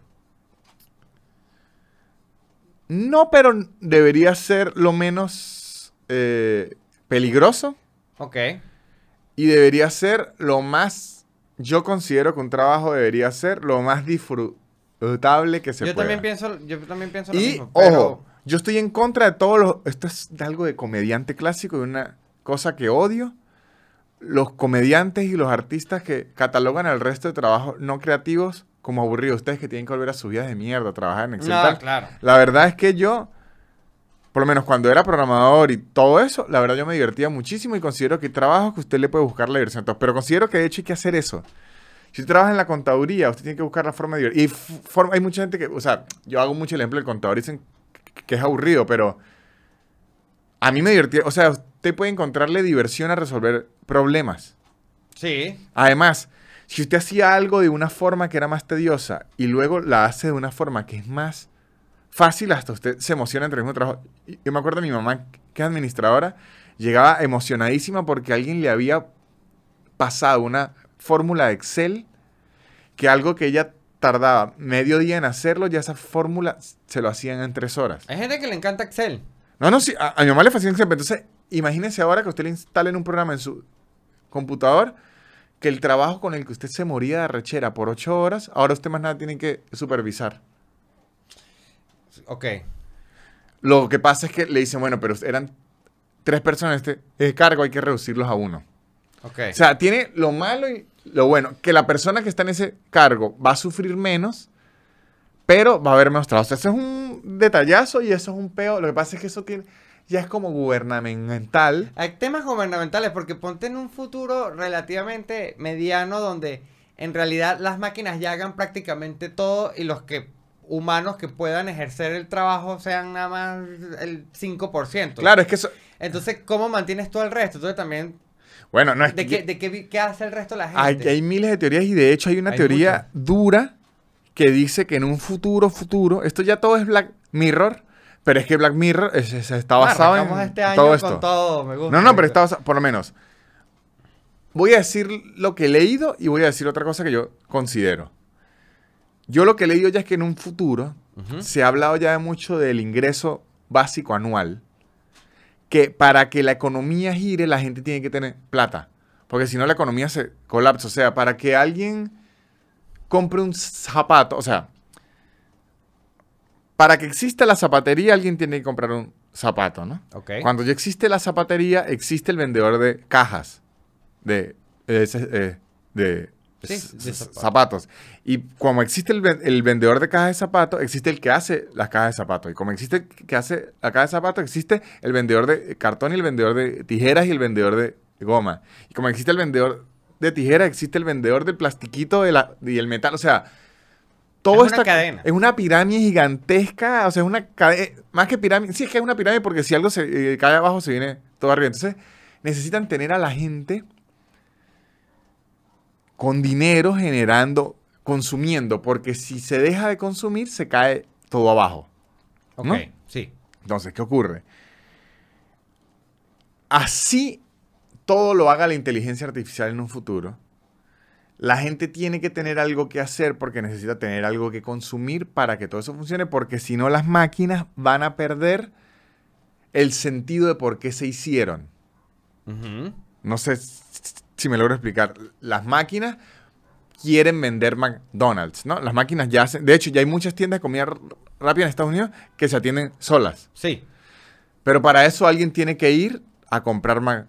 No, pero debería ser lo menos eh, peligroso Ok. y debería ser lo más, yo considero que un trabajo debería ser lo más disfrutable que se Yo pueda. también pienso, yo también pienso lo Y, mismo, pero... ojo, yo estoy en contra de todos los... Esto es algo de comediante clásico, de una cosa que odio. Los comediantes y los artistas que catalogan al resto de trabajos no creativos como aburridos. Ustedes que tienen que volver a sus vidas de mierda, a trabajar en Excel. No, tal. claro. La verdad es que yo, por lo menos cuando era programador y todo eso, la verdad yo me divertía muchísimo y considero que hay trabajos que usted le puede buscar la diversión. Entonces, pero considero que de hecho hay que hacer eso. Si usted trabaja en la contaduría, usted tiene que buscar la forma de divertir. Y f- forma- hay mucha gente que, o sea, yo hago mucho el ejemplo del contador y dicen que es aburrido, pero a mí me divertía. O sea, usted puede encontrarle diversión a resolver problemas. Sí. Además, si usted hacía algo de una forma que era más tediosa y luego la hace de una forma que es más fácil, hasta usted se emociona entre el mismo trabajo. Y- Yo me acuerdo de mi mamá, que es administradora, llegaba emocionadísima porque alguien le había pasado una fórmula de Excel que algo que ella tardaba medio día en hacerlo, ya esa fórmula se lo hacían en tres horas. Hay gente que le encanta Excel. No, no, sí, a, a mi mamá le fascina Excel. Entonces, imagínese ahora que usted le instalen un programa en su computador que el trabajo con el que usted se moría de arrechera por ocho horas, ahora usted más nada tiene que supervisar. Ok. Lo que pasa es que le dicen, bueno, pero eran tres personas, este eh, cargo hay que reducirlos a uno. Ok. O sea, tiene lo malo y lo bueno, que la persona que está en ese cargo va a sufrir menos, pero va a haber menos trabajo. O sea, eso es un detallazo y eso es un peo. Lo que pasa es que eso tiene, ya es como gubernamental. Hay temas gubernamentales porque ponte en un futuro relativamente mediano donde en realidad las máquinas ya hagan prácticamente todo y los que humanos que puedan ejercer el trabajo sean nada más el cinco por ciento. Claro, es que eso... Entonces, ¿cómo mantienes tú el resto? Entonces también, Bueno, no es ¿de que... qué, de qué, vi- qué hace el resto de la Hay, gente? hay miles de teorías y de hecho hay una Hay teoría dura que dice que en un futuro, futuro, esto ya todo es Black Mirror, pero es que Black Mirror es- es- está Ah, basado en arrancamos este año todo con esto. todo, me gusta. No, no, pero está basado, por lo menos. Voy a decir lo que he leído y voy a decir otra cosa que yo considero. Yo lo que he leído ya es que en un futuro Ujú. se ha hablado ya mucho del ingreso básico anual, que para que la economía gire la gente tiene que tener plata, porque si no la economía se colapsa. O sea, para que alguien compre un zapato, o sea, para que exista la zapatería alguien tiene que comprar un zapato, ¿no? Ok. Cuando ya existe la zapatería, existe el vendedor de cajas de, eh, ese- eh, de, Sí, s- de s- zapatos. zapatos. Y como existe el, ven- el vendedor de cajas de zapatos, existe el que hace las cajas de zapatos. Y como existe el que hace la caja de zapatos, existe el vendedor de cartón y el vendedor de tijeras y el vendedor de goma. Y como existe el vendedor de tijeras, existe el vendedor del plastiquito de la, y el metal. O sea, todo Es una esta- cadena. es una pirámide gigantesca, o sea, es una cadena, más que pirámide, sí es que es una pirámide porque si algo se eh, cae abajo se viene todo arriba. Entonces, necesitan tener a la gente con dinero generando, consumiendo, porque si se deja de consumir, se cae todo abajo. Ok, ¿no? sí. Entonces, ¿qué ocurre? Así todo lo haga la inteligencia artificial en un futuro, la gente tiene que tener algo que hacer porque necesita tener algo que consumir para que todo eso funcione, porque si no las máquinas van a perder el sentido de por qué se hicieron. Ujú. No sé si me logro explicar. Las máquinas quieren vender McDonald's, ¿no? Las máquinas ya hacen... De hecho, ya hay muchas tiendas de comida rápida en Estados Unidos que se atienden solas. Sí. Pero para eso alguien tiene que ir a comprar Mac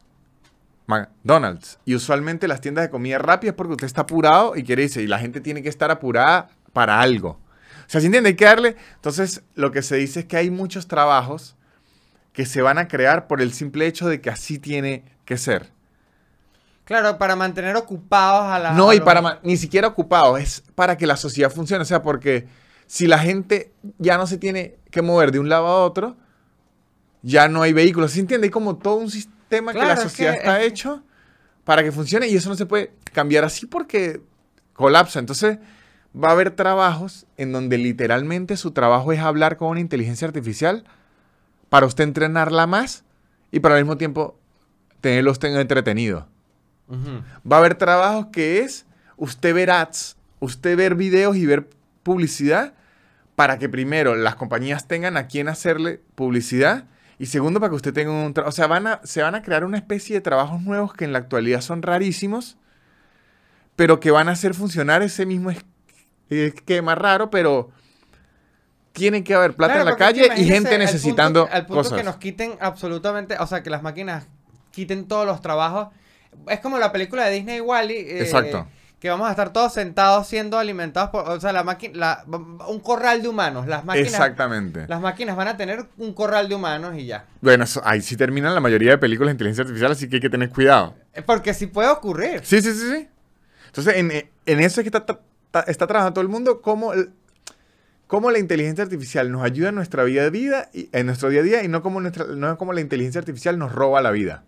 McDonald's. Y usualmente las tiendas de comida rápida es porque usted está apurado y quiere irse. Y la gente tiene que estar apurada para algo. O sea, ¿se entiende? Hay que darle... Entonces, lo que se dice es que hay muchos trabajos que se van a crear por el simple hecho de que así tiene que ser. Claro, para mantener ocupados a la... No, a y los- para ni siquiera ocupados, es para que la sociedad funcione. O sea, porque si la gente ya no se tiene que mover de un lado a otro, ya no hay vehículos. ¿Se entiende? Hay como todo un sistema Claro, que la es sociedad que- está es- hecho para que funcione y eso no se puede cambiar así porque colapsa. Entonces, va a haber trabajos en donde literalmente su trabajo es hablar con una inteligencia artificial para usted entrenarla más y para al mismo tiempo tenerlo usted entretenido. Ujú. Va a haber trabajos que es usted ver ads, usted ver videos y ver publicidad para que primero las compañías tengan a quién hacerle publicidad y segundo para que usted tenga un trabajo. O sea, van a, se van a crear una especie de trabajos nuevos que en la actualidad son rarísimos, pero que van a hacer funcionar ese mismo es- esquema raro, pero tiene que haber plata Claro, en la porque es que calle y imagínese gente al punto necesitando que- Al punto cosas. que nos quiten absolutamente... O sea, que las máquinas quiten todos los trabajos. Es como la película de Disney Wall-E. eh, Exacto. Que vamos a estar todos sentados siendo alimentados por... O sea, la máquina... la- un corral de humanos. Las máquinas... Exactamente. Las máquinas van a tener un corral de humanos y ya. Bueno, eso- ahí sí terminan la mayoría de películas de inteligencia artificial, así que hay que tener cuidado. Eh, Porque sí puede ocurrir. Sí, sí, sí, sí. Entonces, en, en eso es que está, está, está trabajando todo el mundo, cómo, el- cómo la inteligencia artificial nos ayuda en nuestra vida de vida, y, en nuestro día a día, y no como, nuestra, no como la inteligencia artificial nos roba la vida.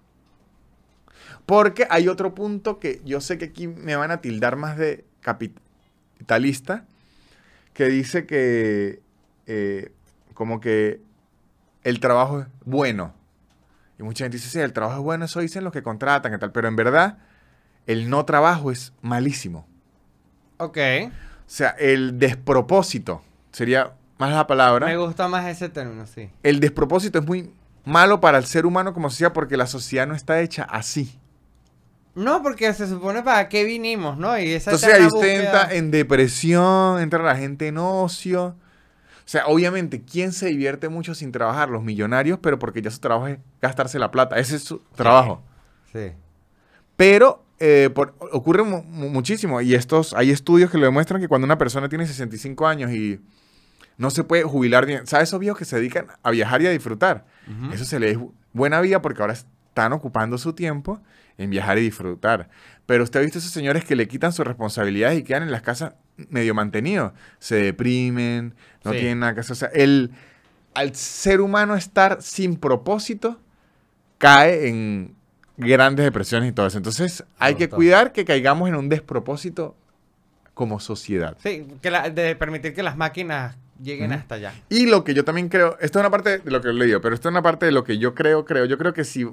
Porque hay otro punto que yo sé que aquí me van a tildar más de capitalista, que dice que eh, como que el trabajo es bueno. Y mucha gente dice, sí, el trabajo es bueno, eso dicen los que contratan y tal, pero en verdad el no trabajo es malísimo. Ok. O sea, el despropósito sería más la palabra. Me gusta más ese término, sí. El despropósito es muy malo para el ser humano como sociedad porque la sociedad no está hecha así. No, porque se supone para qué vinimos, ¿no? Y esa Entonces ahí eterna usted búsqueda- entra en depresión, entra la gente en ocio. O sea, obviamente, ¿quién se divierte mucho sin trabajar? Los millonarios, pero porque ya su trabajo es gastarse la plata. Ese es su trabajo. Sí. Pero eh, por- ocurre mu- mu- muchísimo. Y estos, hay estudios que lo demuestran que cuando una persona tiene sesenta y cinco años y no se puede jubilar bien. ¿Sabes esos viejos que se dedican a viajar y a disfrutar? Ujú. Eso se les es buena vida porque ahora están ocupando su tiempo en viajar y disfrutar. Pero usted ha visto esos señores que le quitan sus responsabilidades y quedan en las casas medio mantenidos. Se deprimen, no Sí. tienen nada que hacer. O sea, el, al ser humano estar sin propósito cae en grandes depresiones y todo eso. Entonces hay que Total. cuidar que caigamos en un despropósito como sociedad. Sí, que la- de permitir que las máquinas lleguen Ujú. hasta allá. Y lo que yo también creo, esto es una parte de lo que he leído, pero esto es una parte de lo que yo creo, creo, yo creo que si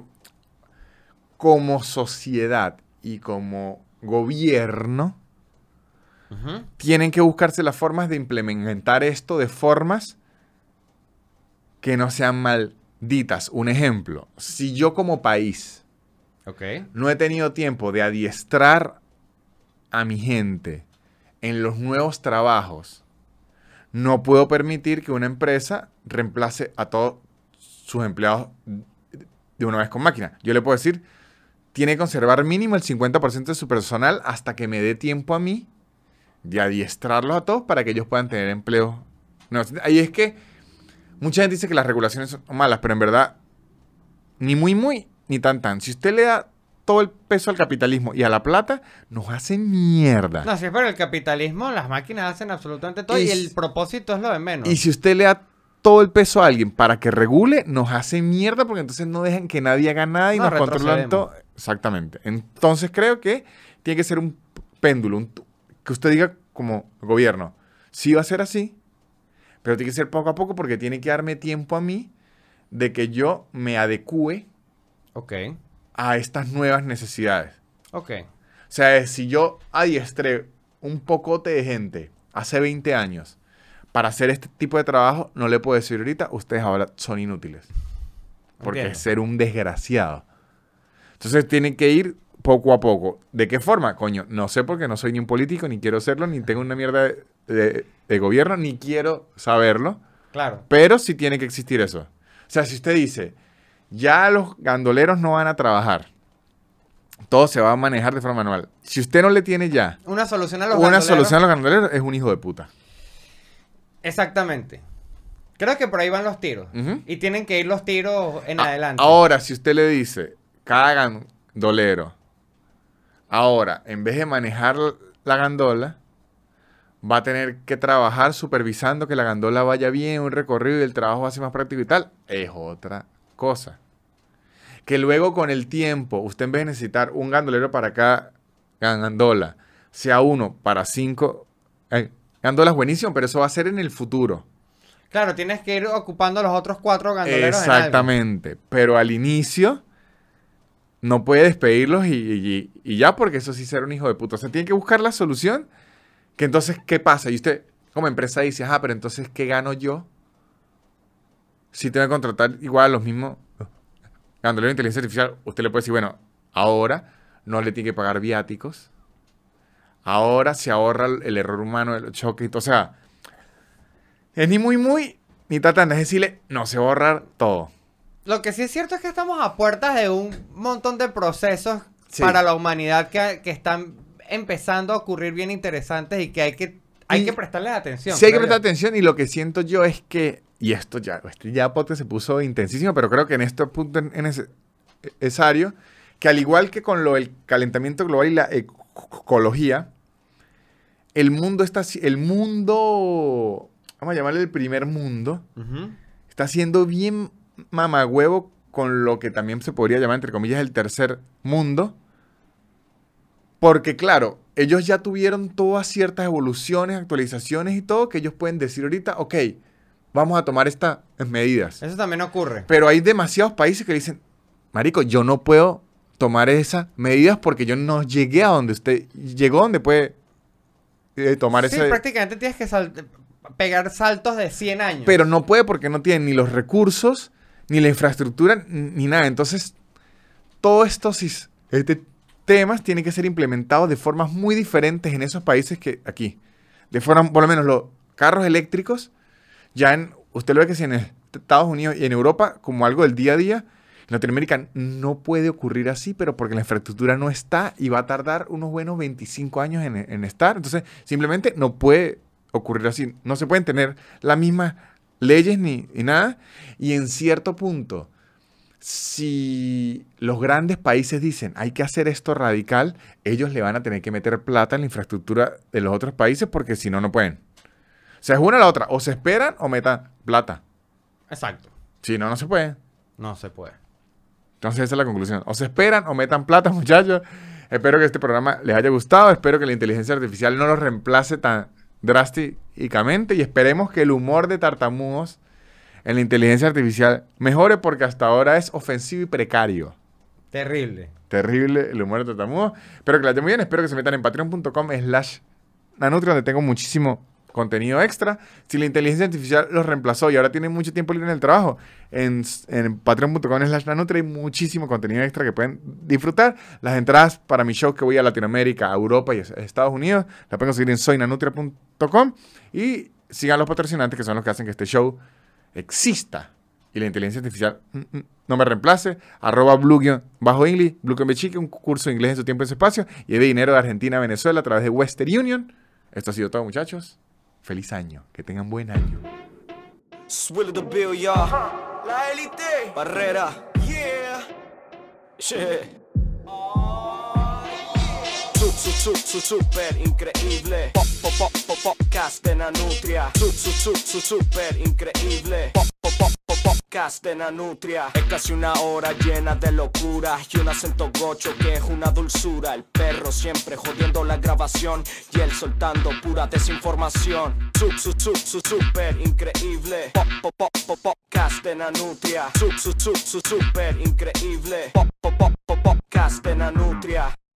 como sociedad y como gobierno Ujú. tienen que buscarse las formas de implementar esto de formas que no sean malditas. Un ejemplo, si yo como país Ok. no he tenido tiempo de adiestrar a mi gente en los nuevos trabajos, no puedo permitir que una empresa reemplace a todos sus empleados de una vez con máquina. Yo le puedo decir, tiene que conservar mínimo el cincuenta por ciento de su personal hasta que me dé tiempo a mí de adiestrarlos a todos para que ellos puedan tener empleo. No, ahí es que mucha gente dice que las regulaciones son malas, pero en verdad ni muy muy ni tan tan. Si usted le da todo el peso al capitalismo y a la plata, nos hacen mierda. No, si es por el capitalismo, las máquinas hacen absolutamente todo Y y, s- el propósito es lo de menos. Y si usted le da todo el peso a alguien para que regule, nos hace mierda porque entonces no dejan que nadie haga nada y No, nos controlan retrocedemos. todo. Exactamente. Entonces creo que tiene que ser un péndulo, un, que usted diga como gobierno, sí va a ser así, pero tiene que ser poco a poco porque tiene que darme tiempo a mí de que yo me adecúe Ok. a estas nuevas necesidades. Ok. O sea, si yo adiestré un pocote de gente hace veinte años para hacer este tipo de trabajo, no le puedo decir ahorita, ustedes ahora son inútiles. Porque Entiendo. es ser un desgraciado. Entonces tienen que ir poco a poco. ¿De qué forma? Coño, no sé porque no soy ni un político, ni quiero serlo, ni tengo una mierda de, de- de gobierno, ni quiero saberlo. Claro. Pero sí tiene que existir eso. O sea, si usted dice, ya los gandoleros no van a trabajar, todo se va a manejar de forma manual. Si usted no le tiene ya Una solución a los una gandoleros. solución a los gandoleros, es un hijo de puta. Exactamente. Creo que por ahí van los tiros. Ujú. Y tienen que ir los tiros en A- adelante. Ahora, si usted le dice, cada gandolero, ahora, en vez de manejar la gandola, va a tener que trabajar supervisando que la gandola vaya bien, un recorrido y el trabajo va a ser más práctico y tal, es otra cosa. Que luego con el tiempo, usted en vez de necesitar un gandolero para cada gandola, sea uno para cinco eh, gandolas, buenísimo, pero eso va a ser en el futuro. Claro, tienes que ir ocupando los otros cuatro gandoleros en algo. Exactamente. Pero al inicio no puede despedirlos y, y- y ya, porque eso sí será un hijo de puta. O sea, tiene que buscar la solución. Que entonces, ¿qué pasa? Y usted, como empresa, dice, ah, pero entonces, ¿qué gano yo? Si tengo que contratar igual a los mismos gandoleros de inteligencia artificial, usted le puede decir, bueno, ahora no le tiene que pagar viáticos. Ahora se ahorra el, el error humano, el choque. y todo. O sea, es ni muy, muy, ni tan, es decirle, no, se va a ahorrar todo. Lo que sí es cierto es que estamos a puertas de un montón de procesos Sí. para la humanidad que, que están empezando a ocurrir bien interesantes y que hay que, hay Y- que prestarles atención. Sí hay que creo yo. prestar atención y lo que siento yo es que, y esto ya, este ya podcast se puso intensísimo, pero creo que en este punto es necesario, que al igual que con lo del calentamiento global y la ecología, el mundo está, si- el mundo, vamos a llamarle el primer mundo, Ujú. está siendo bien mamagüevo con lo que también se podría llamar, entre comillas, el tercer mundo. Porque, claro, ellos ya tuvieron todas ciertas evoluciones, actualizaciones y todo, que ellos pueden decir ahorita, ok, vamos a tomar estas medidas. Eso también ocurre. Pero hay demasiados países que dicen, marico, yo no puedo tomar esas medidas porque yo no llegué a donde usted llegó, donde puede eh, tomar Sí, ese... prácticamente tienes que sal- pegar saltos de cien años. Pero no puede porque no tiene ni los recursos, ni la infraestructura, ni nada. Entonces, todos estos sis- este, temas tienen que ser implementados de formas muy diferentes en esos países que aquí. De forma, por lo menos los carros eléctricos, ya en, usted lo ve que si en Estados Unidos y en Europa, como algo del día a día, en Latinoamérica no puede ocurrir así, pero porque la infraestructura no está y va a tardar unos buenos veinticinco años en, en estar. Entonces, simplemente no puede ocurrir así. No se pueden tener las mismas leyes ni, ni nada. Y en cierto punto, si los grandes países dicen hay que hacer esto radical, ellos le van a tener que meter plata en la infraestructura de los otros países porque si no, no pueden. O sea, es una o la otra. O se esperan o metan plata. Exacto. Si no, no se puede. No se puede. Entonces esa es la conclusión. O se esperan o metan plata, muchachos. Espero que este programa les haya gustado. Espero que la inteligencia artificial no los reemplace tan drásticamente. Y esperemos que el humor de tartamudos en la inteligencia artificial mejore porque hasta ahora es ofensivo y precario. Terrible. Terrible el humor de tartamudos. Espero que la estén muy bien. Espero que se metan en patreon punto com slash nanutria donde tengo muchísimo contenido extra. Si la inteligencia artificial los reemplazó y ahora tienen mucho tiempo libre en el trabajo, en, en patreon punto com slash nanutria hay muchísimo contenido extra que pueden disfrutar. Las entradas para mi show que voy a Latinoamérica, a Europa y a Estados Unidos las pueden conseguir en soy nanutria punto com y sigan los patrocinantes que son los que hacen que este show exista y la inteligencia artificial mm, mm, no me reemplace. Arroba blue bajo English, Blue Chique, un curso de inglés en su tiempo y en su espacio. Lleve dinero de Argentina a Venezuela a través de Western Union. Esto ha sido todo, muchachos. Feliz año. Que tengan buen año. Swill the bill, y'all. La élite. Barrera. Yeah. Yeah. Su, su, su, su, super increíble. Pop, pop, pop, pop, podcast de Nanutria. Su, su, su, su, super increíble. Pop, pop, pop, pop, podcast. podcast de Nanutria. Es casi una hora llena de locura y un acento gocho que es una dulzura. El perro siempre jodiendo la grabación y él soltando pura desinformación. Sub, sub, sub, sub, super increíble. Pop, pop, pop, pop, podcast de Nanutria. Sub, sub, sub, sub, super increíble. Pop, pop, pop, pop, podcast de Nanutria.